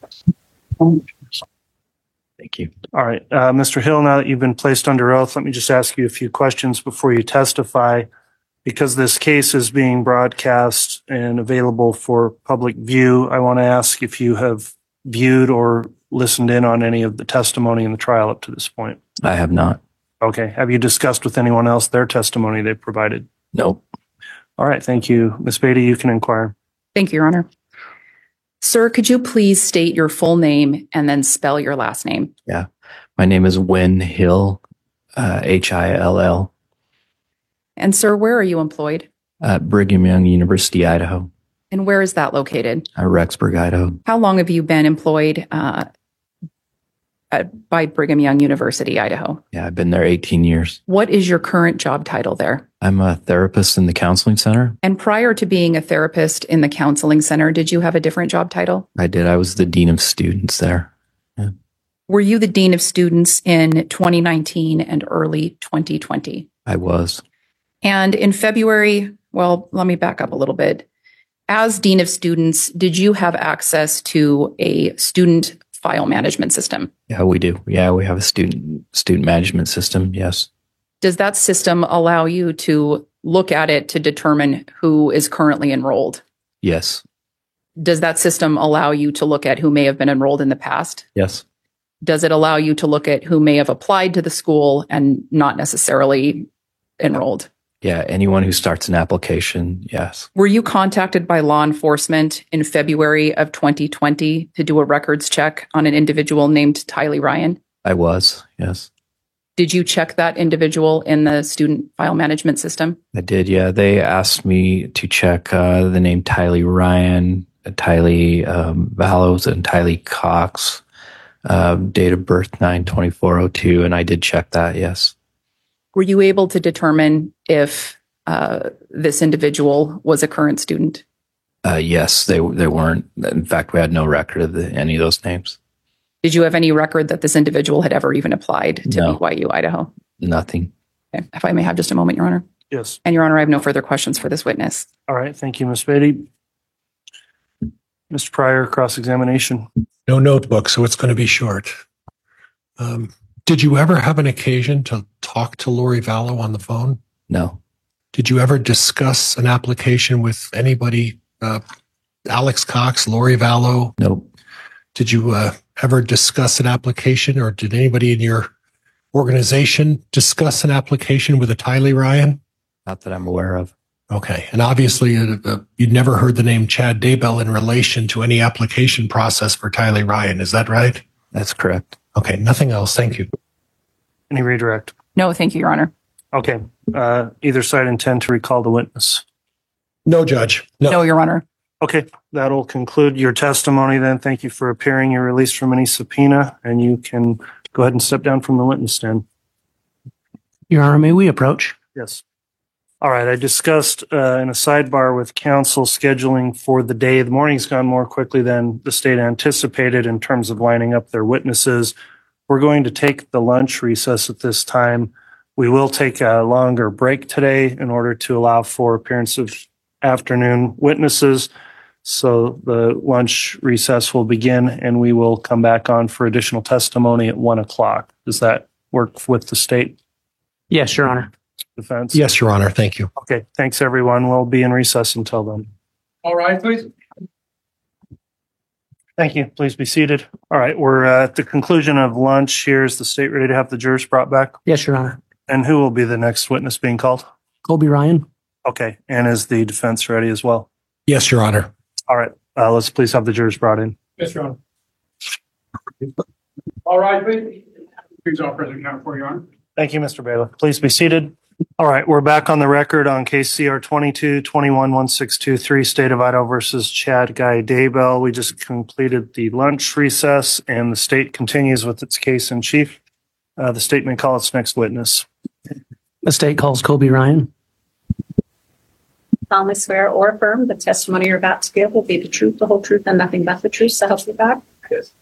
Thank you. All right. Mr. Hill, now that you've been placed under oath, let me just ask you a few questions before you testify. Because this case is being broadcast and available for public view, I want to ask if you have viewed or listened in on any of the testimony in the trial up to this point. I have not. Okay. Have you discussed with anyone else their testimony they provided? Nope. All right. Thank you. Ms. Beatty, you can inquire. Thank you, Your Honor. Sir, could you please state your full name and then spell your last name? Yeah. My name is Wynn Hill, Hill. And sir, where are you employed? At Brigham Young University, Idaho. And where is that located? Rexburg, Idaho. How long have you been employed by Brigham Young University, Idaho? Yeah, I've been there 18 years. What is your current job title there? I'm a therapist in the counseling center. And prior to being a therapist in the counseling center, did you have a different job title? I did. I was the dean of students there. Yeah. Were you the dean of students in 2019 and early 2020? I was. And in February, well, let me back up a little bit. As dean of students, did you have access to a student file management system? Yeah, we do. Yeah, we have a student management system. Yes. Does that system allow you to look at it to determine who is currently enrolled? Yes. Does that system allow you to look at who may have been enrolled in the past? Yes. Does it allow you to look at who may have applied to the school and not necessarily enrolled? Yeah, anyone who starts an application, yes. Were you contacted by law enforcement in February of 2020 to do a records check on an individual named Tylee Ryan? I was, yes. Did you check that individual in the student file management system? I did, yeah. They asked me to check the name Tylee Ryan, Tylee Vallows, and Tylee Cox, date of birth 9/24/02, and I did check that, yes. Were you able to determine if this individual was a current student? Yes, they weren't. In fact, we had no record of any of those names. Did you have any record that this individual had ever even applied to No. BYU, Idaho? Nothing. Okay. If I may have just a moment, Your Honor. Yes. And Your Honor, I have no further questions for this witness. All right. Thank you, Ms. Beatty. Mr. Pryor, cross-examination. No notebook, so it's going to be short. Did you ever have an occasion to talk to Lori Vallow on the phone? No. Did you ever discuss an application with anybody? Alex Cox, Lori Vallow? Nope. Did you ever discuss an application, or did anybody in your organization discuss an application with a Tylee Ryan? Not that I'm aware of. Okay. And obviously, you'd never heard the name Chad Daybell in relation to any application process for Tylee Ryan. Is that right? That's correct. Okay. Nothing else. Thank you. Any redirect? No, thank you, Your Honor. Okay. Either side intend to recall the witness? No, Judge. No, Your Honor. Okay. That'll conclude your testimony then. Thank you for appearing. You're released from any subpoena, and you can go ahead and step down from the witness stand. Your Honor, may we approach? Yes. All right. I discussed in a sidebar with counsel scheduling for the day. The morning's gone more quickly than the state anticipated in terms of lining up their witnesses. We're going to take the lunch recess at this time. We will take a longer break today in order to allow for appearance of afternoon witnesses. So the lunch recess will begin, and we will come back on for additional testimony at 1:00. Does that work with the state Yes, Your Honor. defense? Yes, Your Honor. Thank you. Okay. Thanks, everyone. We'll be in recess until then. All right, please. Thank you. Please be seated. All right. We're at the conclusion of lunch. Here's the state ready to have the jurors brought back. Yes, Your Honor. And who will be the next witness being called? Colby Ryan. Okay. And is the defense ready as well? Yes, Your Honor. All right. Let's please have the jurors brought in. Yes, Your Honor. All right, please offer the account for you, Your Honor. Thank you, Mr. Bailiff. Please be seated. All right, we're back on the record on case CR 22-21-1623, State of Idaho versus Chad Guy Daybell. We just completed the lunch recess and the state continues with its case in chief. The state may call its next witness. The state calls Colby Ryan. Solemnly swear or affirm the testimony you're about to give will be the truth, the whole truth, and nothing but the truth. So help you God. Yes.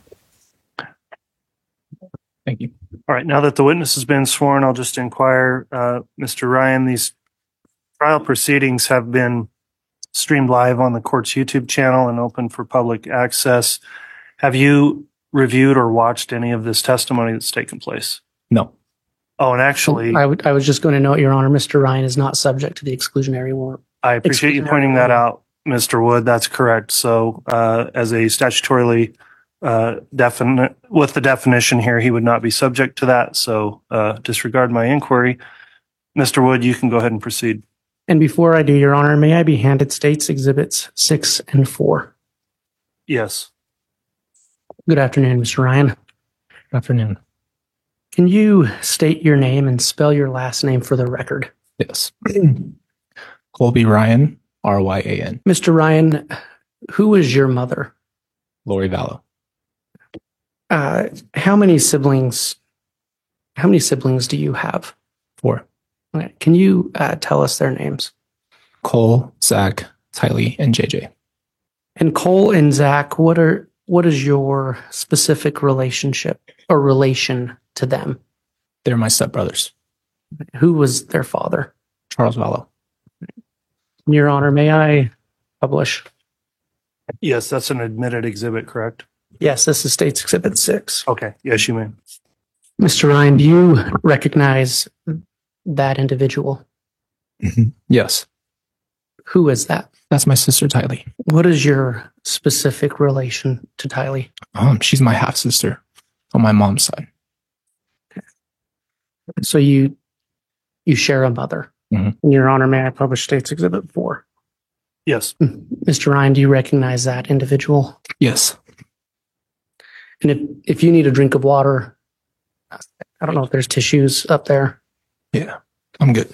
Thank you. All right, now that the witness has been sworn, I'll just inquire, Mr. Ryan, these trial proceedings have been streamed live on the court's YouTube channel and open for public access. Have you reviewed or watched any of this testimony that's taken place? No. Oh, and actually, I was just going to note, Your Honor, Mr. Ryan is not subject to the exclusionary warrant. I appreciate you pointing that out, Mr. Wood. That's correct. So, as a statutorily definite with the definition here, he would not be subject to that. So, disregard my inquiry. Mr. Wood, you can go ahead and proceed. And before I do, Your Honor, may I be handed States Exhibits 6 and 4? Yes. Good afternoon, Mr. Ryan. Good afternoon. Can you state your name and spell your last name for the record? Yes. Colby Ryan, Ryan. Mr. Ryan, who is your mother? Lori Vallow. How many siblings do you have? 4. Okay. Can you tell us their names? Cole, Zach, Tylee, and JJ. And Cole and Zach, what is your specific relationship or relation to them? They're my stepbrothers. Who was their father? Charles Vallow. Your Honor, may I publish? Yes, that's an admitted exhibit, correct? Yes, this is States Exhibit 6. Okay. Yes, you may. Mr. Ryan, do you recognize that individual? Mm-hmm. Yes. Who is that? That's my sister, Tylee. What is your specific relation to Tylee? She's my half sister on my mom's side. So you share a mother. Mm-hmm. Your Honor, may I publish States Exhibit 4? Yes. Mr. Ryan, do you recognize that individual? Yes. And if you need a drink of water, I don't know if there's tissues up there. Yeah, I'm good.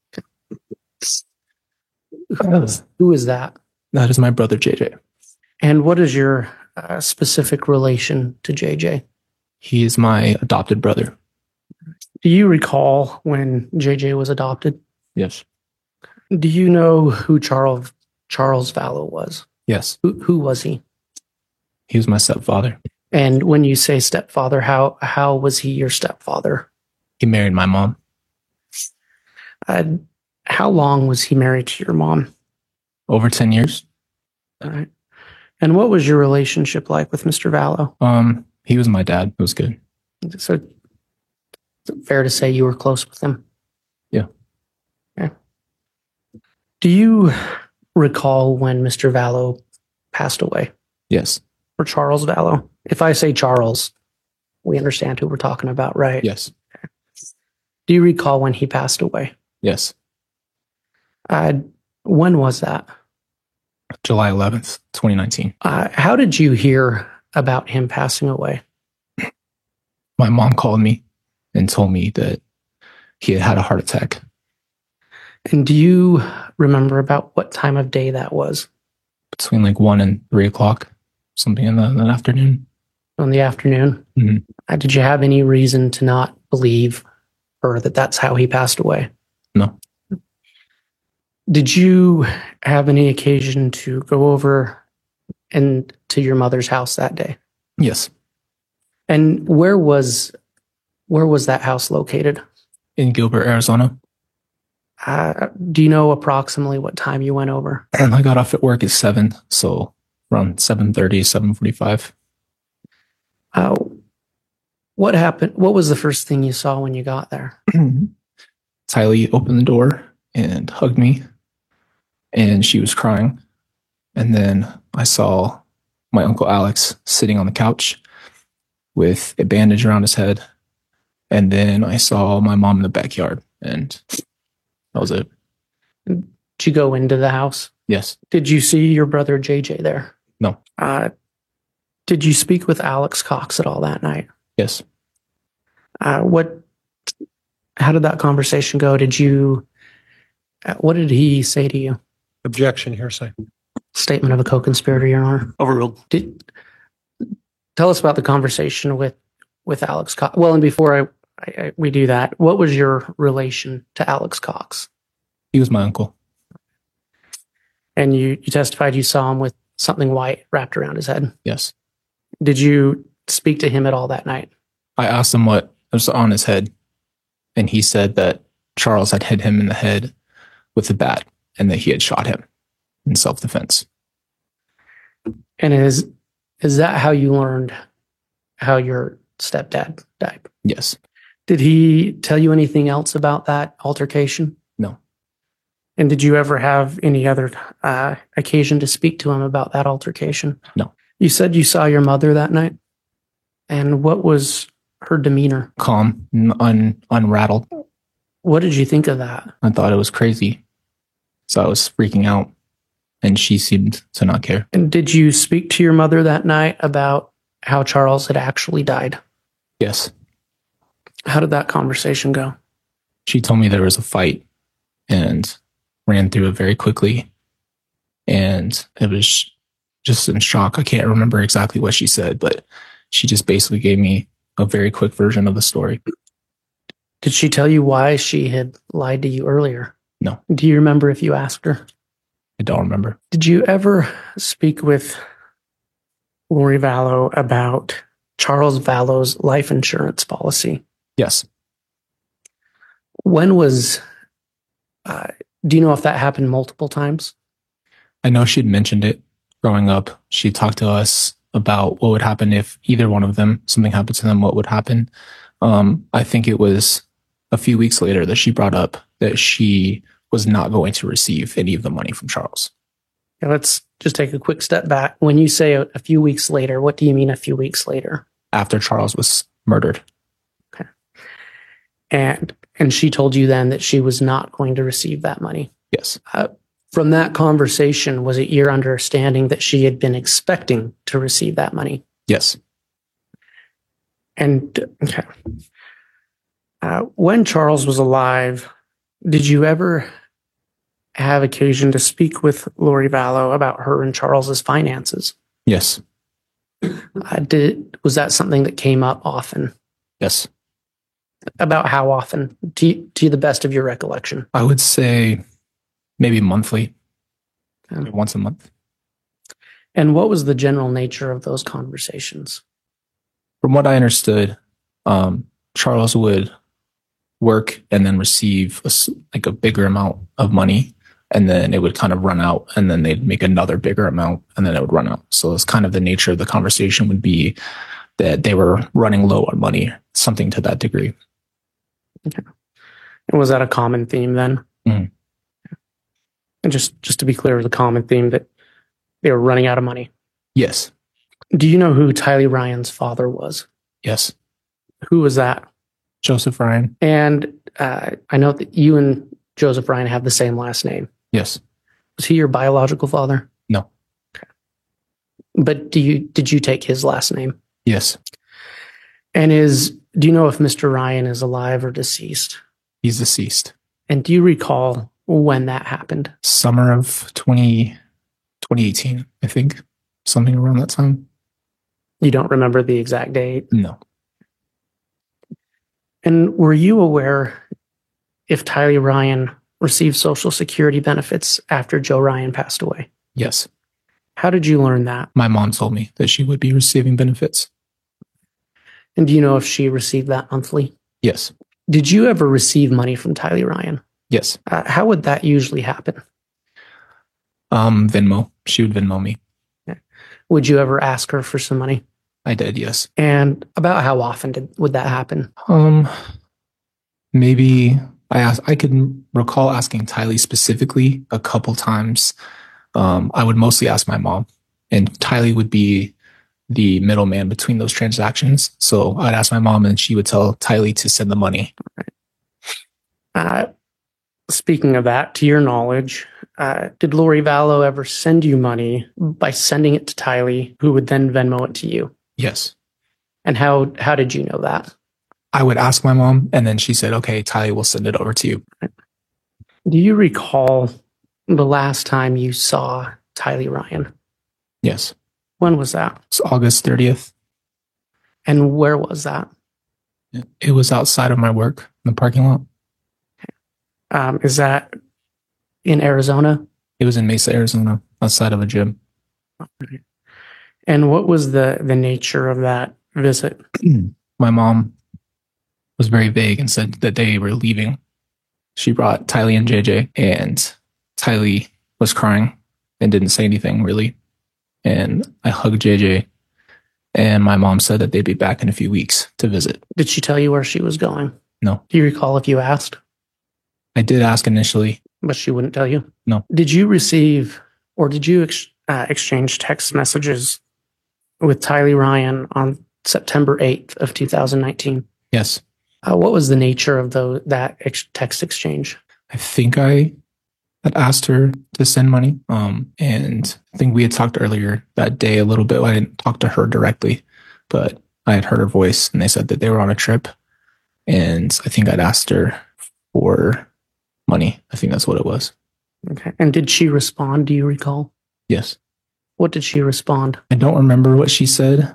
Who is that? That is my brother, JJ. And what is your specific relation to JJ? He is my adopted brother. Do you recall when JJ was adopted? Yes. Do you know who Charles Vallow was? Yes. Who was he? He was my stepfather. And when you say stepfather, how was he your stepfather? He married my mom. How long was he married to your mom? Over 10 years. All right. And what was your relationship like with Mr. Vallow? He was my dad. It was good. So is it fair to say you were close with him? Yeah. Okay. Do you recall when Mr. Vallow passed away? Yes. Or Charles Vallow? If I say Charles, we understand who we're talking about, right? Yes. Okay. Do you recall when he passed away? Yes. When was that? July 11th, 2019. How did you hear about him passing away? My mom called me and told me that he had had a heart attack. And do you remember about what time of day that was? Between like 1 and 3 o'clock, something in the afternoon. In the afternoon? Mm-hmm. Did you have any reason to not believe her that that's how he passed away? No. Did you have any occasion to go over and to your mother's house that day? Yes. And where was that house located? In Gilbert, Arizona. Do you know approximately what time you went over? And I got off at work at 7, so around 7:30, 7:45. What happened? What was the first thing you saw when you got there? Tylee opened the door and hugged me, and she was crying. And then I saw my Uncle Alex sitting on the couch with a bandage around his head. And then I saw my mom in the backyard, and that was it. Did you go into the house? Yes. Did you see your brother JJ there? No. Did you speak with Alex Cox at all that night? Yes. How did that conversation go? What did he say to you? Objection, hearsay. Statement of a co-conspirator, Your Honor. Overruled. Tell us about the conversation with Alex Cox. Well, and before we do that, what was your relation to Alex Cox? He was my uncle. And you testified you saw him with something white wrapped around his head. Yes. Did you speak to him at all that night? I asked him what was on his head, and he said that Charles had hit him in the head with a bat and that he had shot him in self-defense. And is that how you learned how your stepdad died? Yes. Did he tell you anything else about that altercation? No. And did you ever have any other occasion to speak to him about that altercation? No. You said you saw your mother that night. And what was her demeanor? Calm, unrattled. What did you think of that? I thought it was crazy. So I was freaking out, and she seemed to not care. And did you speak to your mother that night about how Charles had actually died? Yes. How did that conversation go? She told me there was a fight and ran through it very quickly. And it was just in shock. I can't remember exactly what she said, but she just basically gave me a very quick version of the story. Did she tell you why she had lied to you earlier? No. Do you remember if you asked her? I don't remember. Did you ever speak with Lori Vallow about Charles Vallow's life insurance policy? Yes. When was, do you know if that happened multiple times? I know she'd mentioned it growing up. She talked to us about what would happen if either one of them, something happened to them, what would happen. I think it was a few weeks later that she brought up that she was not going to receive any of the money from Charles. Yeah, let's just take a quick step back. When you say a few weeks later, what do you mean a few weeks later? After Charles was murdered. Okay. And she told you then that she was not going to receive that money? Yes. From that conversation, was it your understanding that she had been expecting to receive that money? Yes. And okay. When Charles was alive, did you ever have occasion to speak with Lori Vallow about her and Charles's finances? Yes. Was that something that came up often? Yes. About how often? To the best of your recollection? I would say maybe monthly, once a month. And what was the general nature of those conversations? From what I understood, Charles would work and then receive a bigger amount of money, and then it would kind of run out, and then they'd make another bigger amount, and then it would run out. So it's kind of the nature of the conversation would be that they were running low on money, something to that degree. Okay. And was that a common theme then? Mm-hmm. And just to be clear, the common theme that they were running out of money? Yes. Do you know who Tylee Ryan's father was? Yes. Who was that? Joseph Ryan. And I know that you and Joseph Ryan have the same last name. Yes. Was he your biological father? No. Okay. But did you take his last name? Yes. And do you know if Mr. Ryan is alive or deceased? He's deceased. And do you recall when that happened? Summer of 2018, I think. Something around that time. You don't remember the exact date? No. And were you aware if Tylee Ryan received Social Security benefits after Joe Ryan passed away? Yes. How did you learn that? My mom told me that she would be receiving benefits. And do you know if she received that monthly? Yes. Did you ever receive money from Tylee Ryan? Yes. How would that usually happen? Venmo. She would Venmo me. Okay. Would you ever ask her for some money? I did, yes. And about how often would that happen? Maybe I could recall asking Tylee specifically a couple times. I would mostly ask my mom, and Tylee would be the middleman between those transactions. So I'd ask my mom, and she would tell Tylee to send the money. Speaking of that, to your knowledge, did Lori Vallow ever send you money by sending it to Tylee, who would then Venmo it to you? Yes. And how did you know that? I would ask my mom, and then she said, okay, Tylee will send it over to you. Do you recall the last time you saw Tylee Ryan? Yes. When was that? It's August 30th. And where was that? It was outside of my work in the parking lot. Is that in Arizona? It was in Mesa, Arizona, outside of a gym. And what was the nature of that visit? My mom was very vague and said that they were leaving. She brought Tylee and JJ, and Tylee was crying and didn't say anything really. And I hugged JJ, and my mom said that they'd be back in a few weeks to visit. Did she tell you where she was going? No. Do you recall if you asked? I did ask initially. But she wouldn't tell you? No. Did you receive or did you exchange text messages with Tylee Ryan on September 8th of 2019? Yes. What was the nature of that text exchange? I think I had asked her to send money. And I think we had talked earlier that day a little bit. I didn't talk to her directly, but I had heard her voice and they said that they were on a trip. And I think I'd asked her for money. I think that's what it was. Okay. And did she respond? Do you recall? Yes. What did she respond? I don't remember what she said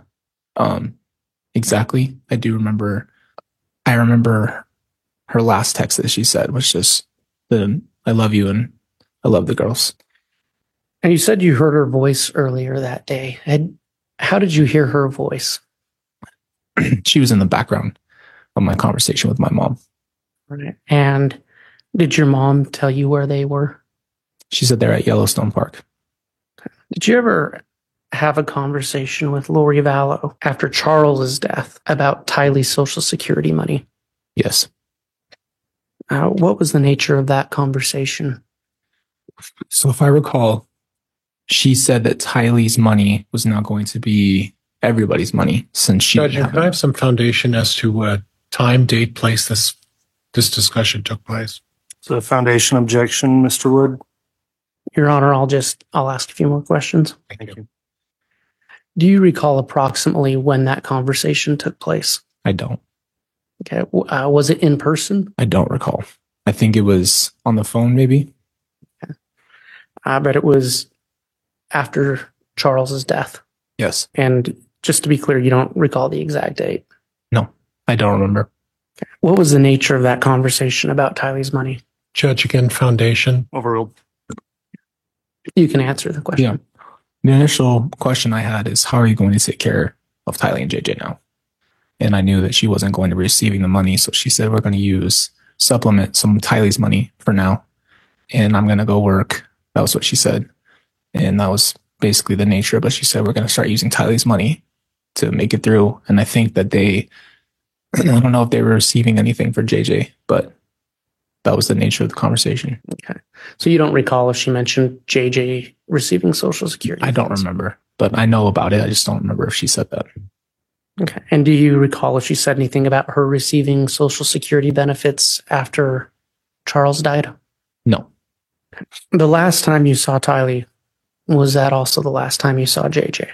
exactly. I remember her last text that she said was just I love you and I love the girls. And you said you heard her voice earlier that day. How did you hear her voice? She was in the background of my conversation with my mom. Right. And did your mom tell you where they were? She said they're at Yellowstone Park. Did you ever have a conversation with Lori Vallow after Charles's death about Tylee's Social Security money? Yes. What was the nature of that conversation? So if I recall, she said that Tylee's money was not going to be everybody's money since she... Judge, can I have some foundation as to what time, date, place this discussion took place? So foundation objection, Mr. Wood. Your Honor, I'll ask a few more questions. Thank you. Do you recall approximately when that conversation took place? I don't. Okay. Was it in person? I don't recall. I think it was on the phone, maybe. Okay. But it was after Charles's death. Yes. And just to be clear, you don't recall the exact date? No, I don't remember. Okay. What was the nature of that conversation about Tylee's money? Judge, again, foundation. Overruled. You can answer the question. Yeah. The initial question I had is, how are you going to take care of Tylee and JJ now? And I knew that she wasn't going to be receiving the money. So she said, we're going to supplement some Tylee's money for now. And I'm going to go work. That was what she said. And that was basically the nature of it. She said, we're going to start using Tylee's money to make it through. And I think that I don't know if they were receiving anything for JJ, but that was the nature of the conversation. Okay. So you don't recall if she mentioned JJ receiving Social Security? I don't remember, but I know about it. I just don't remember if she said that. Okay. And do you recall if she said anything about her receiving Social Security benefits after Charles died? No. The last time you saw Tylee, was that also the last time you saw JJ?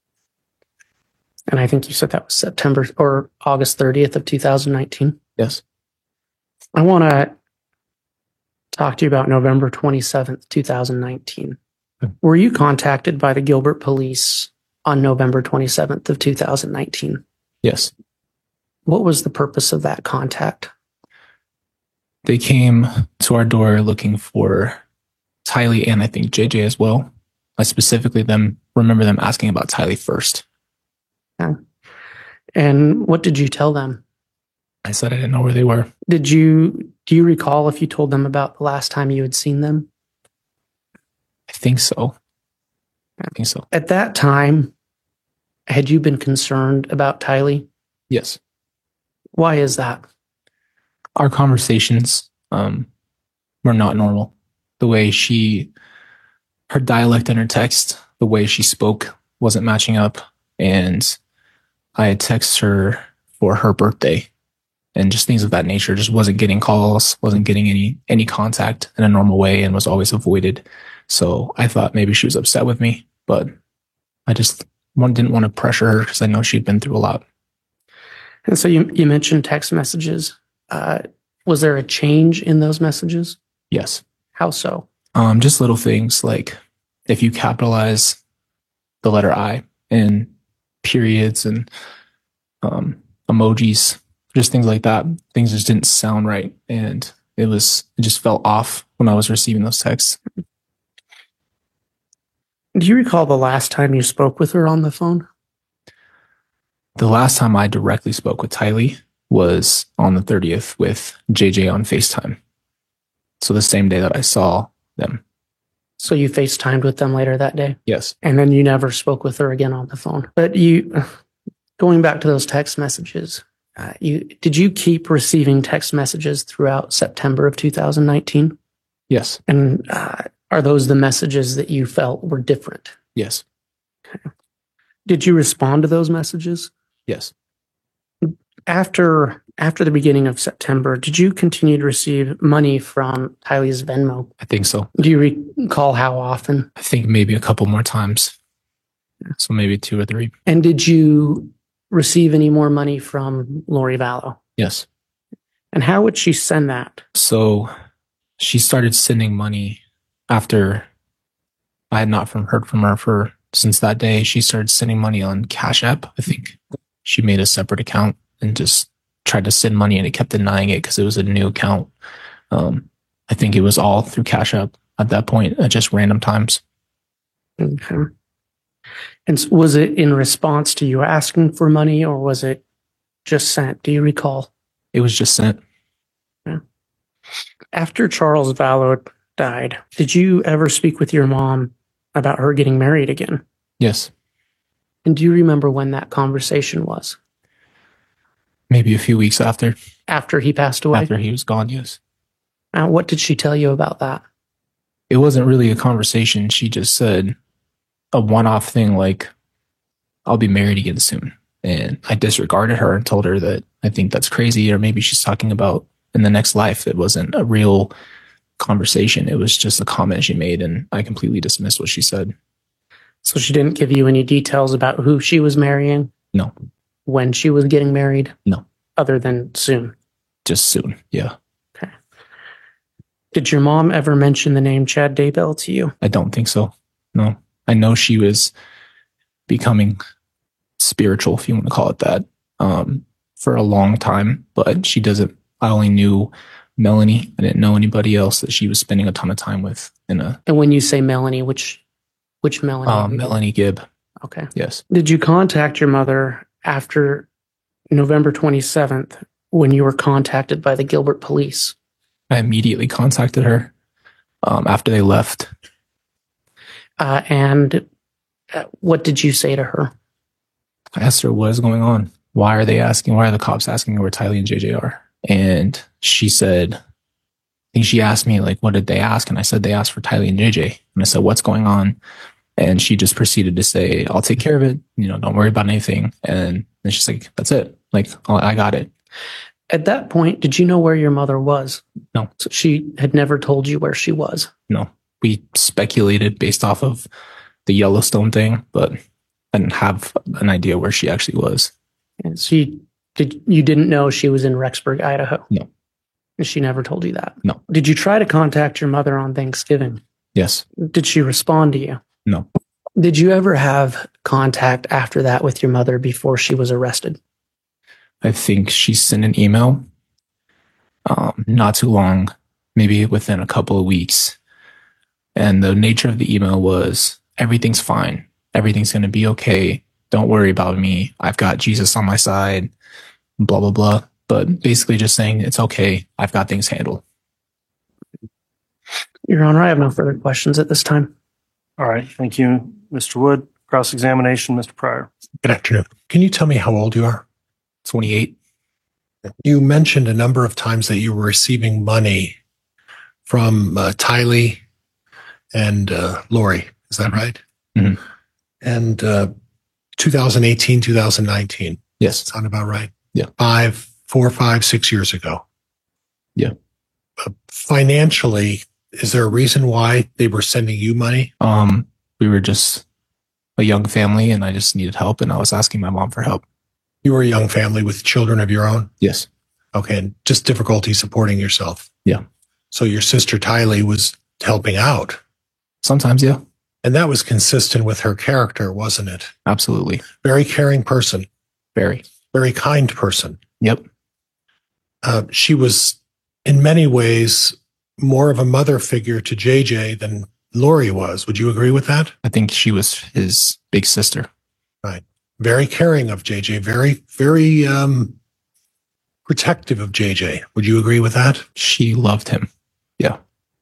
And I think you said that was September or August 30th of 2019. Yes. I want to talk to you about November 27th, 2019. Were you contacted by the Gilbert police on November 27th of 2019? Yes. What was the purpose of that contact? They came to our door looking for Tylee and I think JJ as well. I specifically remember them asking about Tylee first. Okay. And what did you tell them? I said I didn't know where they were. Do you recall if you told them about the last time you had seen them? I think so. At that time, had you been concerned about Tylee? Yes. Why is that? Our conversations were not normal. The way her dialect and her text, the way she spoke wasn't matching up. And I had texted her for her birthday and just things of that nature. Just wasn't getting calls, wasn't getting any contact in a normal way, and was always avoided. So I thought maybe she was upset with me, but I just didn't want to pressure her because I know she'd been through a lot. And so you mentioned text messages. Was there a change in those messages? Yes. How so? Just little things like if you capitalize the letter I in periods and emojis, just things like that. Things just didn't sound right, and it just felt off when I was receiving those texts. Do you recall the last time you spoke with her on the phone? The last time I directly spoke with Tylee was on the 30th with JJ on FaceTime. So the same day that I saw them. So you FaceTimed with them later that day? Yes. And then you never spoke with her again on the phone. But going back to those text messages, did you keep receiving text messages throughout September of 2019? Yes. And are those the messages that you felt were different? Yes. Okay. Did you respond to those messages? Yes. After the beginning of September, did you continue to receive money from Tylee's Venmo? I think so. Do you recall how often? I think maybe a couple more times. So maybe 2 or 3. And did you receive any more money from Lori Vallow? Yes. And how would she send that? So she started sending money after I had not heard from her since that day. She started sending money on Cash App. I think she made a separate account and just tried to send money, and it kept denying it because it was a new account. I think it was all through Cash App at that point at just random times. Okay. And was it in response to you asking for money, or was it just sent? Do you recall? It was just sent. Yeah. After Charles Vallow died, did you ever speak with your mom about her getting married again? Yes. And do you remember when that conversation was? Maybe a few weeks after. After he passed away? After he was gone, yes. What did she tell you about that? It wasn't really a conversation. She just said a one-off thing like, I'll be married again soon. And I disregarded her and told her that I think that's crazy, or maybe she's talking about in the next life. It wasn't a real conversation. It was just a comment she made, and I completely dismissed what she said. So she didn't give you any details about who she was marrying? No. When she was getting married? No. Other than soon? Just soon, yeah. Okay. Did your mom ever mention the name Chad Daybell to you? I don't think so. No. I know she was becoming spiritual, if you want to call it that, for a long time, but she doesn't. I only knew Melanie. I didn't know anybody else that she was spending a ton of time with. And when you say Melanie, which Melanie? Melanie Gibb. Okay. Yes. Did you contact your mother after November 27th when you were contacted by the Gilbert police? I immediately contacted her after they left. And what did you say to her? I asked her, what is going on? Why are the cops asking where Tylee and JJ are? And she said, I think she asked me, like, what did they ask? And I said, they asked for Tylee and JJ. And I said, what's going on? And she just proceeded to say, I'll take care of it. Don't worry about anything. And then she's like, that's it. Like, I got it. At that point, did you know where your mother was? No. So she had never told you where she was? No. We speculated based off of the Yellowstone thing, but I didn't have an idea where she actually was. And so you didn't know she was in Rexburg, Idaho? No. And she never told you that? No. Did you try to contact your mother on Thanksgiving? Yes. Did she respond to you? No. Did you ever have contact after that with your mother before she was arrested? I think she sent an email not too long, maybe within a couple of weeks. And the nature of the email was, everything's fine. Everything's going to be okay. Don't worry about me. I've got Jesus on my side, blah, blah, blah. But basically just saying, it's okay. I've got things handled. Your Honor, I have no further questions at this time. All right. Thank you, Mr. Wood. Cross-examination, Mr. Pryor. Good afternoon. Can you tell me how old you are? 28. You mentioned a number of times that you were receiving money from Tylee and Lori. Is that right? Mm-hmm. And 2018, 2019. Yes. Sound about right? Yeah. 4, 5, 6 years ago. Yeah. Financially, is there a reason why they were sending you money? We were just a young family and I just needed help and I was asking my mom for help. You were a young family with children of your own? Yes. Okay, and just difficulty supporting yourself. Yeah. So your sister Tylee was helping out. Sometimes, yeah. And that was consistent with her character, wasn't it? Absolutely. Very caring person. Very. Very kind person. Yep. She was, in many ways, more of a mother figure to JJ than Lori was. Would you agree with that? I think she was his big sister. Right. Very caring of JJ. Very, very protective of JJ. Would you agree with that? She loved him. Yeah.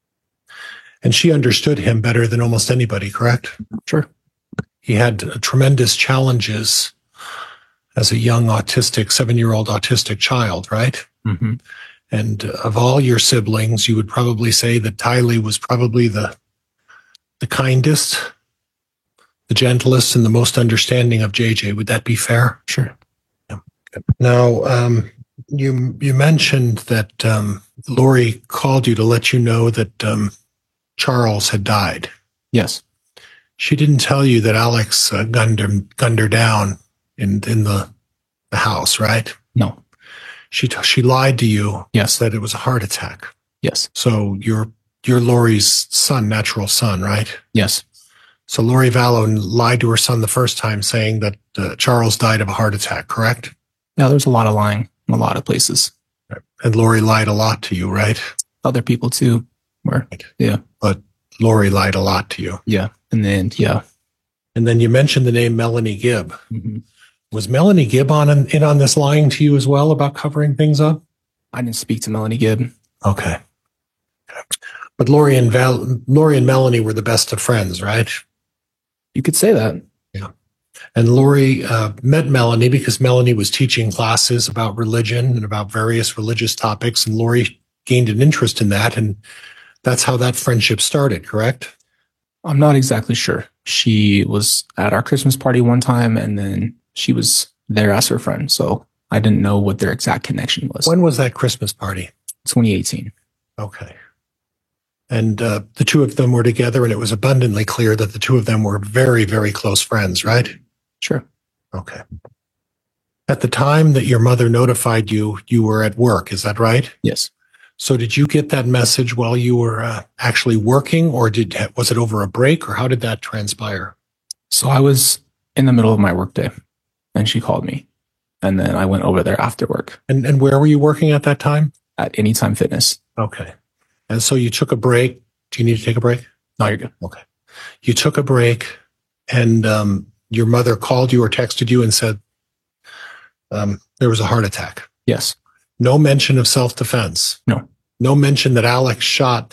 And she understood him better than almost anybody, correct? Sure. He had tremendous challenges as a young autistic, 7-year-old autistic child, right? Mm-hmm. And of all your siblings, you would probably say that Tylee was probably the kindest, the gentlest, and the most understanding of JJ. Would that be fair? Sure. Yeah. Now, you mentioned that Lori called you to let you know that Charles had died. Yes. She didn't tell you that Alex gunned her down in the house, right? No. She lied to you. Yes. That it was a heart attack. Yes. So you're Lori's son, natural son, right? Yes. So Lori Vallow lied to her son the first time, saying that Charles died of a heart attack, correct? Yeah, there's a lot of lying in a lot of places. And Lori lied a lot to you, right? Other people too were. Right. Yeah. But Lori lied a lot to you. Yeah. And then, yeah. And then you mentioned the name Melanie Gibb. Mm-hmm. Was Melanie Gibb in on this lying to you as well about covering things up? I didn't speak to Melanie Gibb. Okay. But Lori and Melanie were the best of friends, right? You could say that. Yeah. And Lori met Melanie because Melanie was teaching classes about religion and about various religious topics, and Lori gained an interest in that, and that's how that friendship started, correct? I'm not exactly sure. She was at our Christmas party one time, and then she was there as her friend, so I didn't know what their exact connection was. When was that Christmas party? 2018. Okay. And the two of them were together, and it was abundantly clear that the two of them were very, very close friends, right? Sure. Okay. At the time that your mother notified you, you were at work, is that right? Yes. So did you get that message while you were actually working, or was it over a break, or how did that transpire? So I was in the middle of my workday, and she called me, and then I went over there after work. And where were you working at that time? At Anytime Fitness. Okay. And so you took a break. Do you need to take a break? No, you're good. Okay. You took a break, and your mother called you or texted you and said there was a heart attack. Yes. No mention of self-defense. No. No mention that Alex shot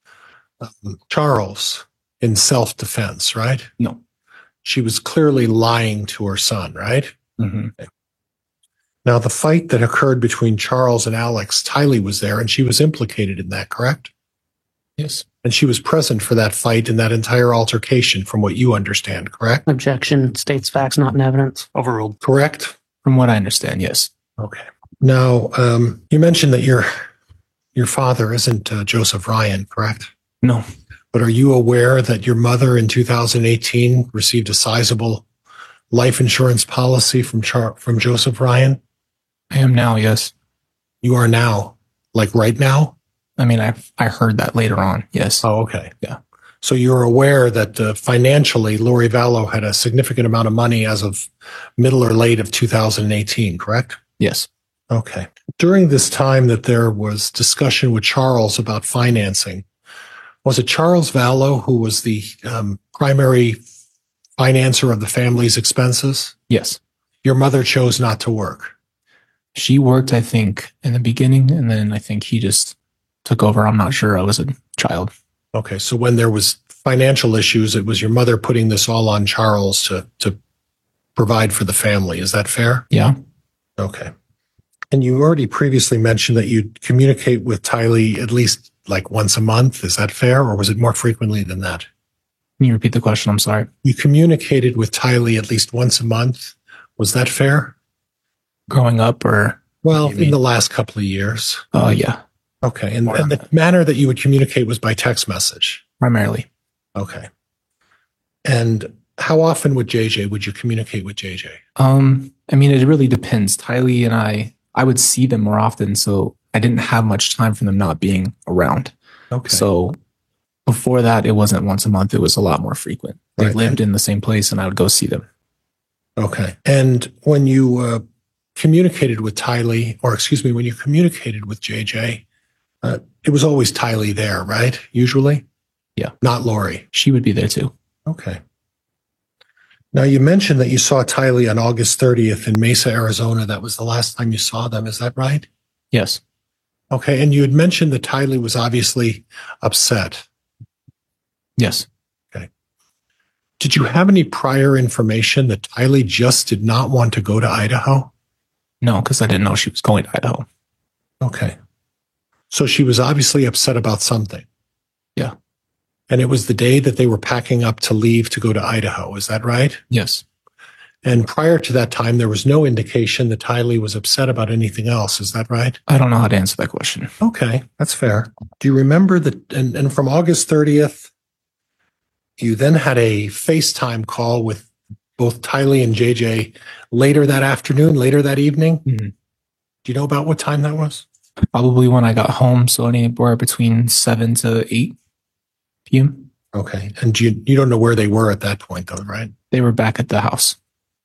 Charles in self-defense, right? No. She was clearly lying to her son, right? Mm-hmm. Okay. Now, the fight that occurred between Charles and Alex, Tylee was there, and she was implicated in that, correct? Yes. And she was present for that fight and that entire altercation, from what you understand, correct? Objection. States facts, not in evidence. Overruled. Correct? From what I understand, yes. Okay. Now, you mentioned that your father isn't Joseph Ryan, correct? No. But are you aware that your mother in 2018 received a sizable life insurance policy from Joseph Ryan? I am now, yes. You are now? Like right now? I mean, I heard that later on, yes. Oh, okay. Yeah. So you're aware that financially, Lori Vallow had a significant amount of money as of middle or late of 2018, correct? Yes. Okay. During this time that there was discussion with Charles about financing, was it Charles Vallow who was the primary financer of the family's expenses? Yes. Your mother chose not to work. She worked, I think, in the beginning, and then I think he just took over. I'm not sure. I was a child. Okay. So when there was financial issues, it was your mother putting this all on Charles to provide for the family. Is that fair? Yeah. Okay. And you already previously mentioned that you communicate with Tylee at least like once a month. Is that fair? Or was it more frequently than that? Can you repeat the question? I'm sorry. You communicated with Tylee at least once a month. Was that fair? Growing up, or Well, in the last couple of years. Yeah, Okay. And the manner that you would communicate was by text message. primarily. Okay. And how often would you communicate with JJ? I mean, it really depends. Tylee and I would see them more often, so I didn't have much time for them not being around. Okay. So before that, it wasn't once a month. It was a lot more frequent. They Right. lived in the same place and I would go see them. Okay. And when you communicated with Tylee, or excuse me, when you communicated with JJ, it was always Tylee there, right? Usually? Yeah. Not Lori. She would be there too. Okay. Now, you mentioned that you saw Tylee on August 30th in Mesa, Arizona. That was the last time you saw them. Is that right? Yes. Okay. And you had mentioned that Tylee was obviously upset. Yes. Okay. Did you have any prior information that Tylee just did not want to go to Idaho? No, because I didn't know she was going to Idaho. Okay. So she was obviously upset about something. Yeah. And it was the day that they were packing up to leave to go to Idaho. Is that right? Yes. And prior to that time, there was no indication that Tylee was upset about anything else. Is that right? I don't know how to answer that question. Okay, that's fair. Do you remember that? And from August 30th, you then had a FaceTime call with both Tylee and JJ later that afternoon, later that evening. Mm-hmm. Do you know about what time that was? Probably when I got home. So anywhere between 7 to 8 p.m. Okay. And you don't know where they were at that point, though, right? They were back at the house.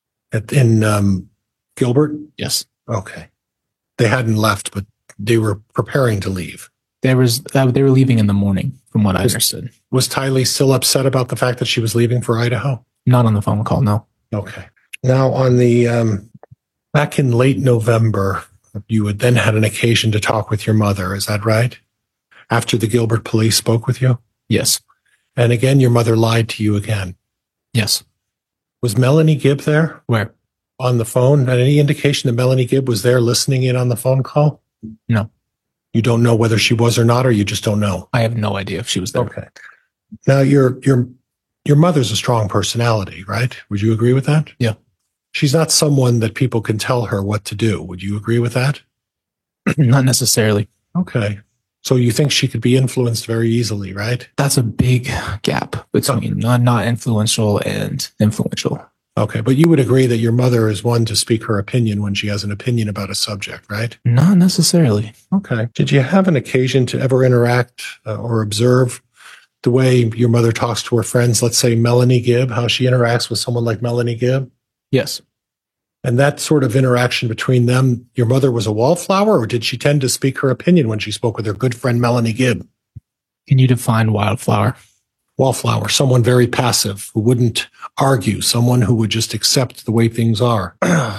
In Gilbert? Yes. Okay. They hadn't left, but they were preparing to leave. They were leaving in the morning, from what I understood. Was Tylee still upset about the fact that she was leaving for Idaho? Not on the phone call, no. Okay. Now, on the back in late November, you had then had an occasion to talk with your mother. Is that right? After the Gilbert police spoke with you? Yes. And again, your mother lied to you again. Yes. Was Melanie Gibb there? Where? On the phone? Any indication that Melanie Gibb was there listening in on the phone call? No. You don't know whether she was or not, or you just don't know? I have no idea if she was there. Okay. Now, your mother's a strong personality, right? Would you agree with that? Yeah. She's not someone that people can tell her what to do. Would you agree with that? Not necessarily. Okay. So you think she could be influenced very easily, right? That's a big gap between not influential and influential. Okay. But you would agree that your mother is one to speak her opinion when she has an opinion about a subject, right? Not necessarily. Okay. Did you have an occasion to ever interact or observe the way your mother talks to her friends? Let's say Melanie Gibb, how she interacts with someone like Melanie Gibb? Yes. And that sort of interaction between them, your mother was a wallflower, or did she tend to speak her opinion when she spoke with her good friend Melanie Gibb? Can you define wildflower? Wallflower, someone very passive who wouldn't argue, someone who would just accept the way things are.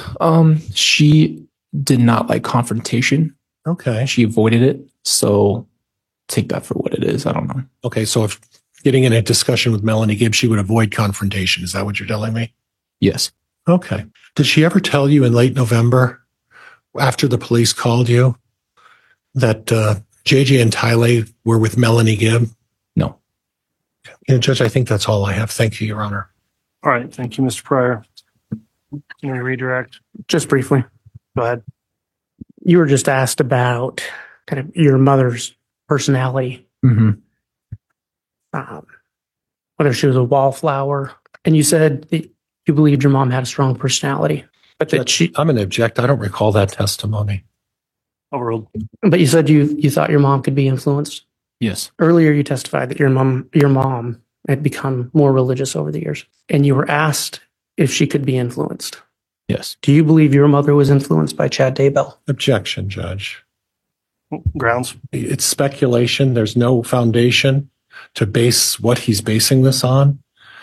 She did not like confrontation. Okay. She avoided it. So take that for what it is. I don't know. Okay. So if getting in a discussion with Melanie Gibb, she would avoid confrontation. Is that what you're telling me? Yes. Okay. Did she ever tell you in late November, after the police called you, that JJ and Tylee were with Melanie Gibb? No. Judge, I think that's all I have. Thank you, Your Honor. All right. Thank you, Mr. Pryor. Can we redirect? Just briefly. Go ahead. You were just asked about kind of your mother's personality, Mm-hmm. Whether she was a wallflower, and you said that you believed your mom had a strong personality, but that I'm going to object. I don't recall that testimony. Overruled. But you said you thought your mom could be influenced. Yes. Earlier, you testified that your mom had become more religious over the years, and you were asked if she could be influenced. Yes. Do you believe your mother was influenced by Chad Daybell? Objection, Judge. Grounds? It's speculation. There's no foundation to base what he's basing this on.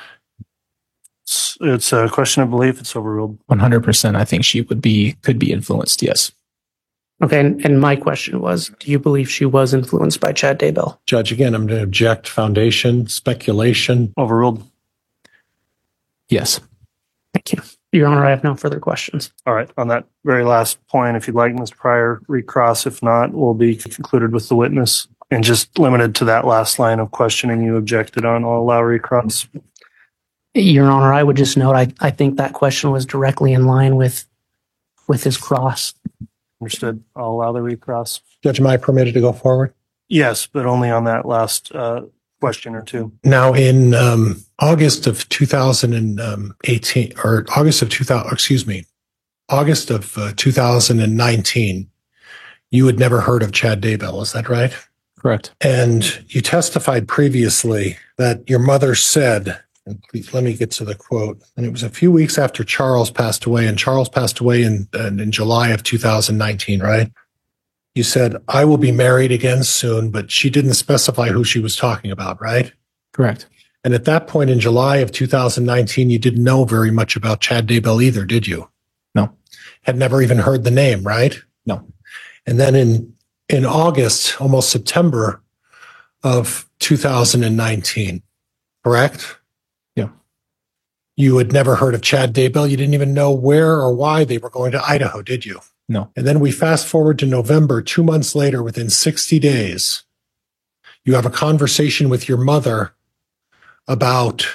It's a question of belief. It's overruled. 100%. I think she could be influenced. Yes. Okay. And my question was, do you believe she was influenced by Chad Daybell? Judge, again, I'm going to object. Foundation, speculation. Overruled. Yes. Thank you. Your Honor, I have no further questions. All right. On that very last point, if you'd like, Mr. Pryor, recross. If not, we'll be concluded with the witness. And just limited to that last line of questioning you objected on, I'll allow recross. Your Honor, I would just note, I think that question was directly in line with his cross. Understood. I'll allow the recross. Judge, am I permitted to go forward? Yes, but only on that last question or two. Now, in August of 2018, or August of 2019, you had never heard of Chad Daybell, is that right? Correct. And you testified previously that your mother said, and please let me get to the quote, and it was a few weeks after Charles passed away, and Charles passed away in July of 2019, right? You said, I will be married again soon, but she didn't specify who she was talking about, right? Correct. And at that point in July of 2019, you didn't know very much about Chad Daybell either, did you? No. Had never even heard the name, right? No. And then in August, almost September of 2019, correct? Yeah. You had never heard of Chad Daybell. You didn't even know where or why they were going to Idaho, did you? No. And then we fast forward to November, 2 months later, within 60 days, you have a conversation with your mother about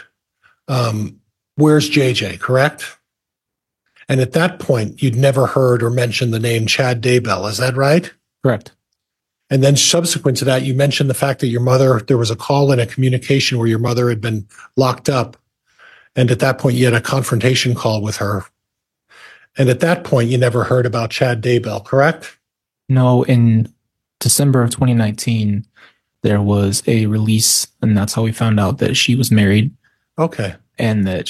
where's JJ, correct? And at that point, you'd never heard or mentioned the name Chad Daybell. Is that right? Correct. And then subsequent to that, you mentioned the fact that your mother, there was a call and a communication where your mother had been locked up. And at that point, you had a confrontation call with her. And at that point, you never heard about Chad Daybell, correct? No, in December of 2019, there was a release, and that's how we found out that she was married. Okay. And that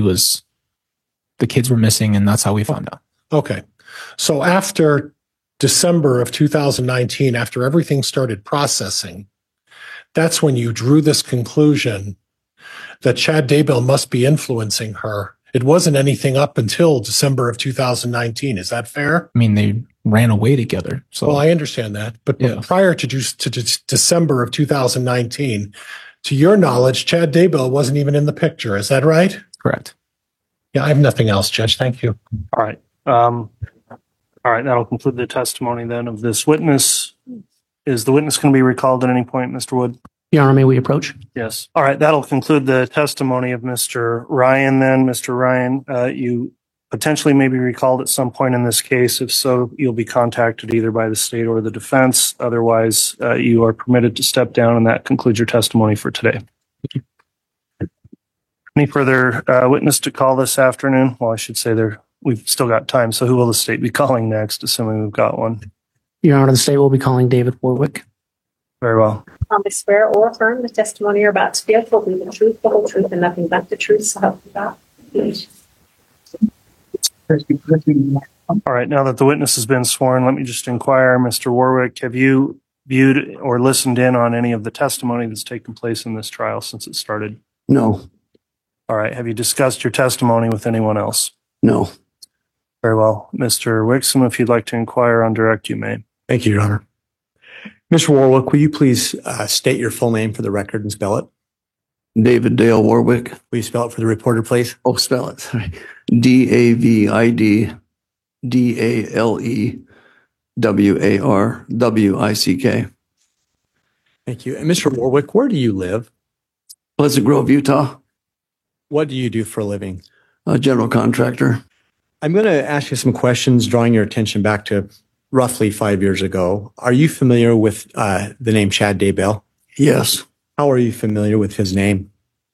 the kids were missing, and that's how we found out. Okay. So after December of 2019, after everything started processing, that's when you drew this conclusion that Chad Daybell must be influencing her. It wasn't anything up until December of 2019. Is that fair? I mean, they ran away together. So, well, I understand that. But Yeah. prior to December of 2019, to your knowledge, Chad Daybell wasn't even in the picture. Is that right? correct. Yeah, I have nothing else, Judge. Thank you. All right. All right. That'll conclude the testimony then of this witness. Is the witness going to be recalled at any point, Mr. Wood? Your Honor, may we approach? Yes. All right. That'll conclude the testimony of Mr. Ryan then. Mr. Ryan, you potentially may be recalled at some point in this case. If so, you'll be contacted either by the state or the defense. Otherwise, you are permitted to step down, and that concludes your testimony for today. Any further witness to call this afternoon? Well, I should say we've still got time. So who will the state be calling next, assuming we've got one? Your Honor, the state will be calling David Warwick. Very well. I swear or affirm the testimony you're about to give will be the truth, the whole truth, and nothing but the truth. So help you God. All right. Now that the witness has been sworn, let me just inquire, Mr. Warwick, have you viewed or listened in on any of the testimony that's taken place in this trial since it started? No. All right. Have you discussed your testimony with anyone else? No. Very well. Mr. Wixom, if you'd like to inquire on direct, you may. Thank you, Your Honor. Mr. Warwick, will you please state your full name for the record and spell it? David Dale Warwick. Will you spell it for the reporter, please? Oh, spell it. Sorry. DAVIDDALEWARWICK. Thank you. And Mr. Warwick, where do you live? Pleasant Grove, Utah. What do you do for a living? A general contractor. I'm going to ask you some questions, drawing your attention back to roughly 5 years ago. Are you familiar with the name Chad Daybell? Yes. How are you familiar with his name?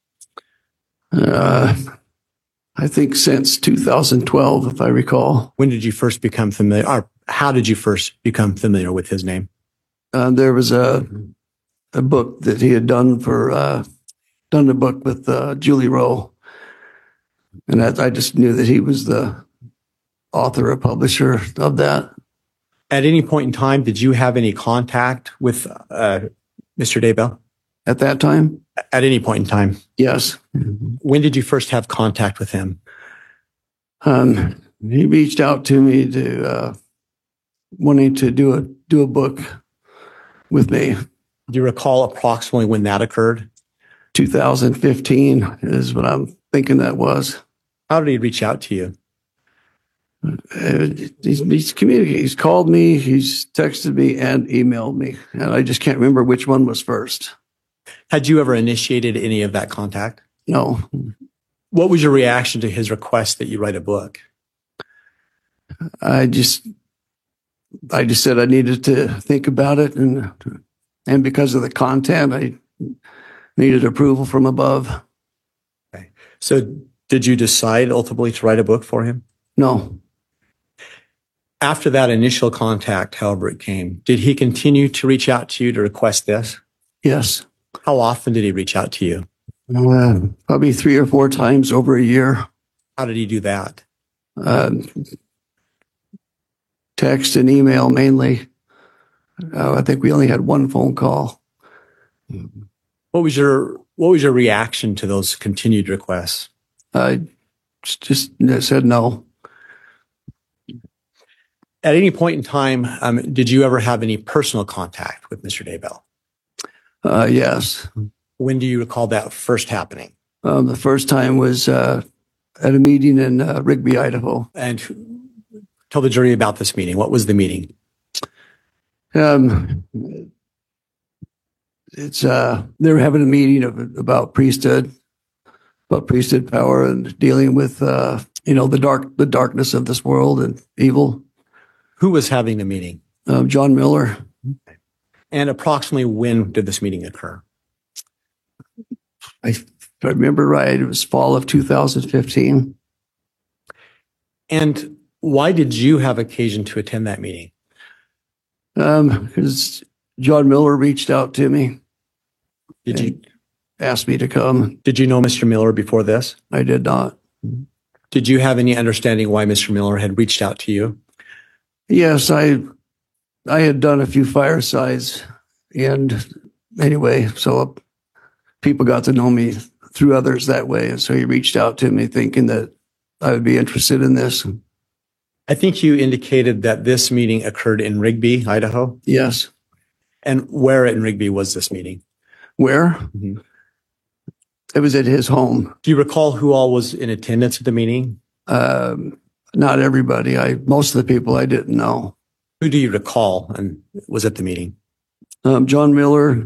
I think since 2012, if I recall. When did you first become familiar, or how did you first become familiar with his name? There was a book that he had done done a book with Julie Rowe. And I just knew that he was the author or publisher of that. At any point in time, did you have any contact with Mr. Daybell? At that time? At any point in time? Yes. When did you first have contact with him? He reached out to me to wanting to do a book with me. Do you recall approximately when that occurred? 2015 is what I'm thinking that was. How did he reach out to you? He's communicated. He's called me, he's texted me, and emailed me. And I just can't remember which one was first. Had you ever initiated any of that contact? No. What was your reaction to his request that you write a book? I just I just said I needed to think about it, and because of the content, I needed approval from above. Okay. So did you decide ultimately to write a book for him? No. After that initial contact, however it came, did he continue to reach out to you to request this? Yes. How often did he reach out to you? Probably 3 or 4 times over a year. How did he do that? Text and email mainly. I think we only had 1 phone call. What was your reaction to those continued requests? I just said no. At any point in time, did you ever have any personal contact with Mr. Daybell? Yes. When do you recall that first happening? The first time was at a meeting in Rigby, Idaho. And tell the jury about this meeting. What was the meeting? It's they were having a meeting about priesthood power and dealing with the darkness of this world and evil. Who was having the meeting? John Miller. And approximately when did this meeting occur? If I remember right, it was fall of 2015. And why did you have occasion to attend that meeting? Because John Miller reached out to me. Did you ask me to come? Did you know Mr. Miller before this? I did not. Did you have any understanding why Mr. Miller had reached out to you? Yes, I had done a few firesides, and anyway, so people got to know me through others that way, and so he reached out to me thinking that I would be interested in this. I think you indicated that this meeting occurred in Rigby, Idaho? Yes. And where in Rigby was this meeting? Where? Mm-hmm. It was at his home. Do you recall who all was in attendance at the meeting? Not everybody. Most of the people I didn't know. Who do you recall and was at the meeting? John Miller,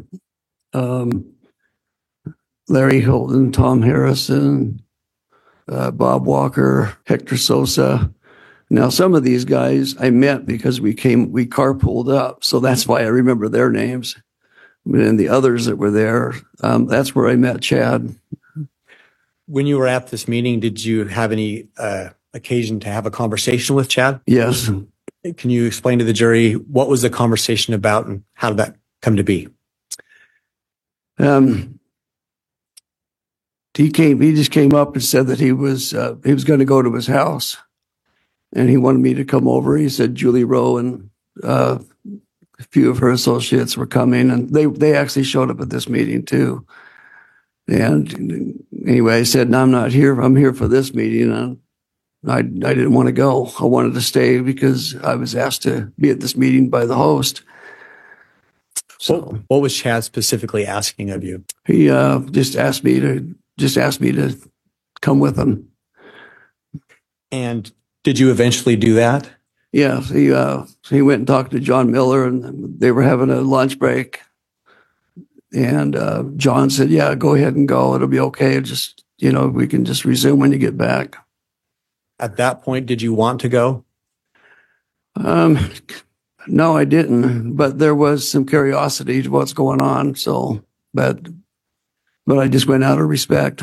Larry Hilton, Tom Harrison, Bob Walker, Hector Sosa. Now, some of these guys I met because we carpooled up, so that's why I remember their names. And the others that were there, that's where I met Chad. When you were at this meeting, did you have any occasion to have a conversation with Chad? Yes. Can you explain to the jury what was the conversation about and how did that come to be? He just came up and said that he was going to go to his house, and he wanted me to come over. He said Julie Rowe and a few of her associates were coming, and they actually showed up at this meeting too. And anyway, I said, "No, I'm not here. I'm here for this meeting." And I didn't want to go. I wanted to stay because I was asked to be at this meeting by the host. So, what was Chad specifically asking of you? He just asked me to come with him. And did you eventually do that? Yeah, he went and talked to John Miller, and they were having a lunch break. And John said, "Yeah, go ahead and go. It'll be okay. Just we can just resume when you get back." At that point, did you want to go? No, I didn't. But there was some curiosity to what's going on. So, but I just went out of respect.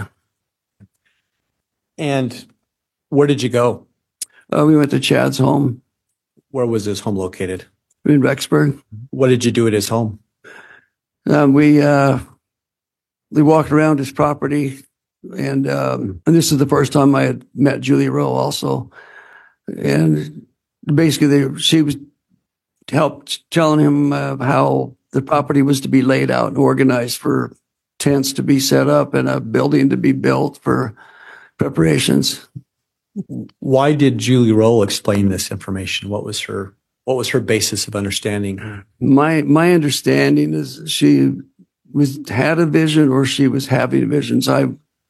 And where did you go? We went to Chad's home. Where was his home located? In Rexburg. What did you do at his home? We walked around his property, and this is the first time I had met Julie Rowe also. And basically, she was helped telling him how the property was to be laid out and organized for tents to be set up and a building to be built for preparations. Was did Julie Rowe explain this information? What was her basis of understanding? My understanding is she had a vision, or she was having visions. I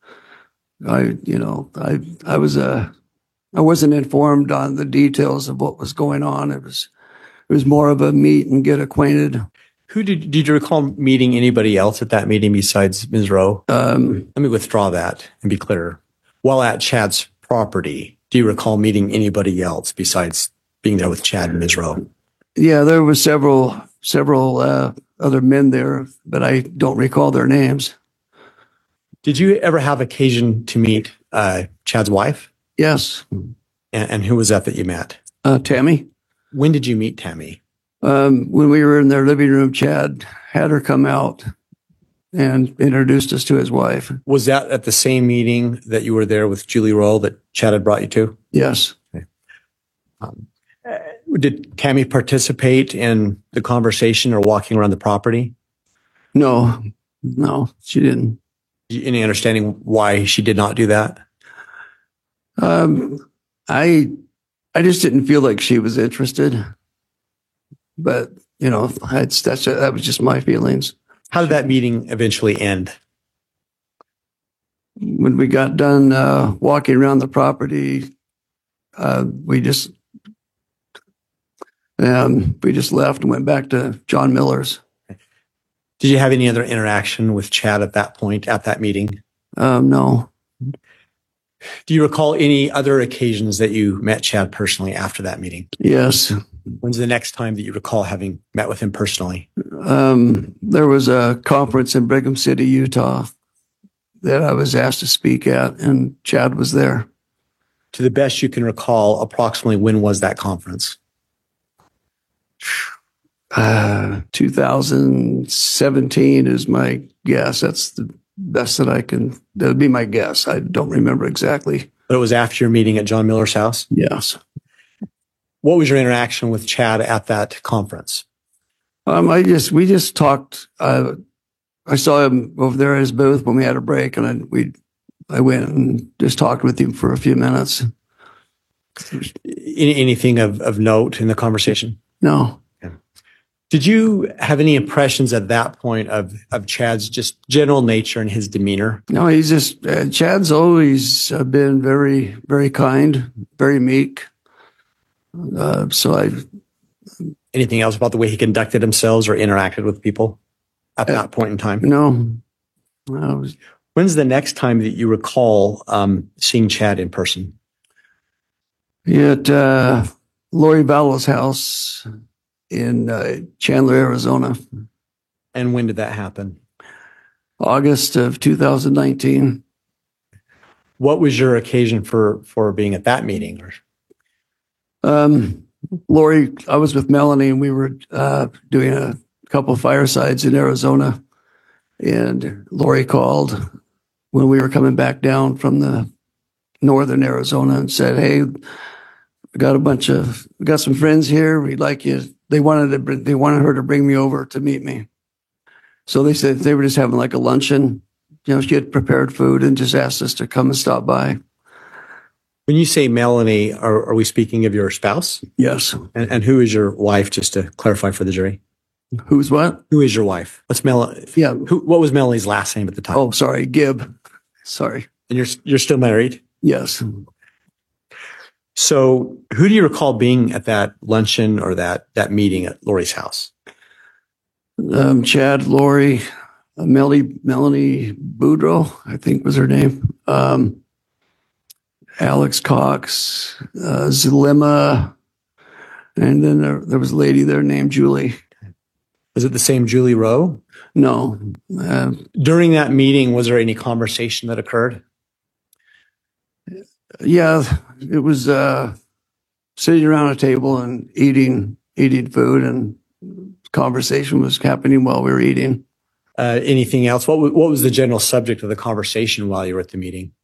wasn't informed on the details of what was going on. It was more of a meet and get acquainted. Who did you recall meeting anybody else at that meeting besides Ms. Rowe? Let me withdraw that and be clear. While at Chad's property, do you recall meeting anybody else besides being there with Chad and Ms. Rowe? Yeah, there were several other men there, but I don't recall their names. Did you ever have occasion to meet Chad's wife? Yes. And who was that you met? Tammy. When did you meet Tammy? When we were in their living room, Chad had her come out and introduced us to his wife. Was that at the same meeting that you were there with Julie Roll that Chad had brought you to? Yes. Okay. Did Tammy participate in the conversation or walking around the property? No, she didn't. Any understanding why she did not do that? I just didn't feel like she was interested, but that was just my feelings. How did that meeting eventually end? When we got done walking around the property, we just left and went back to John Miller's. Did you have any other interaction with Chad at that point, at that meeting? No. Do you recall any other occasions that you met Chad personally after that meeting? Yes. When's the next time that you recall having met with him personally? There was a conference in Brigham City, Utah, that I was asked to speak at, and Chad was there. To the best you can recall, approximately when was that conference? 2017 is my guess. That's the best that would be my guess. I don't remember exactly. But it was after your meeting at John Miller's house? Yes. What was your interaction with Chad at that conference? We just talked. I saw him over there at his booth when we had a break, and I went and just talked with him for a few minutes. Anything of note in the conversation? No. Did you have any impressions at that point of Chad's just general nature and his demeanor? No, he's just, Chad's always been very, very kind, very meek. Anything else about the way he conducted himself or interacted with people at that point in time? No. When's the next time that you recall seeing Chad in person? At Lori Vallow's house in Chandler, Arizona. And when did that happen? August of 2019. What was your occasion for being at that meeting? Lori, I was with Melanie, and we were doing a couple of firesides in Arizona. And Lori called when we were coming back down from the northern Arizona and said, "Hey, we got some friends here. We'd like you." They wanted her to bring me over to meet me. So they said they were just having like a luncheon. She had prepared food and just asked us to come and stop by. When you say Melanie, are we speaking of your spouse? Yes. And who is your wife, just to clarify for the jury? Who's what? Who is your wife? What's Melanie? Yeah. What was Melanie's last name at the time? Oh, sorry. Gibb. Sorry. And you're still married? Yes. So who do you recall being at that luncheon or that meeting at Lori's house? Chad, Lori, Melanie Boudreaux, I think was her name. Alex Cox, Zulema, and then there was a lady there named Julie. Was it the same Julie Rowe? No. During that meeting, was there any conversation that occurred? Yeah, it was sitting around a table and eating food, and conversation was happening while we were eating. Anything else? What was the general subject of the conversation while you were at the meeting?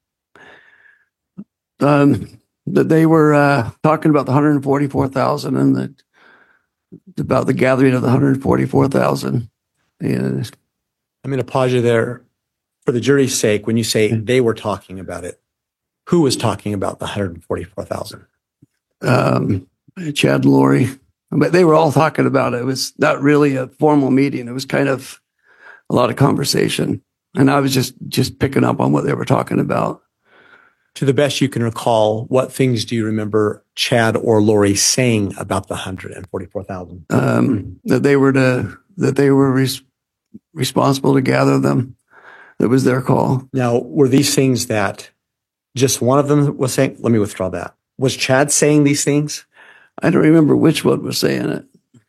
That they were talking about the 144,000 and about the gathering of the 144,000. And I'm going to pause you there for the jury's sake. When you say they were talking about it, who was talking about the 144,000? Chad and Lori, but they were all talking about it. It was not really a formal meeting. It was kind of a lot of conversation, and I was just picking up on what they were talking about. To the best you can recall, what things do you remember Chad or Lori saying about the 144,000? That they were responsible to gather them. That was their call. Now, were these things that just one of them was saying? Let me withdraw that. Was Chad saying these things? I don't remember which one was saying it.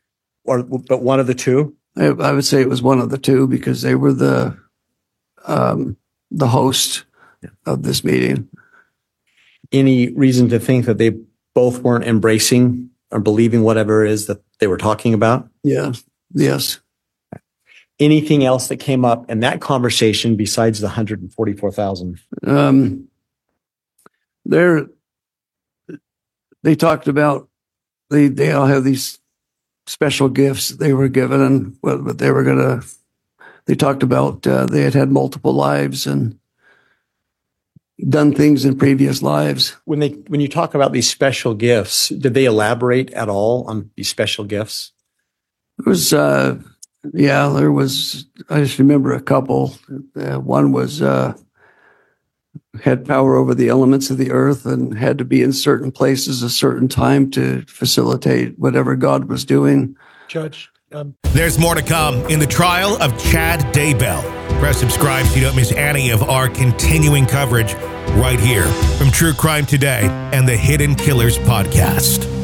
but one of the two? I would say it was one of the two because they were the host of this meeting. Any reason to think that they both weren't embracing or believing whatever it is that they were talking about? Yeah. Yes. Anything else that came up in that conversation besides the 144,000? They talked about they all have these special gifts they were given, and what they were gonna. They talked about they had multiple lives and done things in previous lives. When you talk about these special gifts, did they elaborate at all on these special gifts? It was there was. I just remember a couple. One was had power over the elements of the earth and had to be in certain places a certain time to facilitate whatever God was doing. Judge. There's more to come in the trial of Chad Daybell. Press subscribe so you don't miss any of our continuing coverage right here from True Crime Today and the Hidden Killers podcast.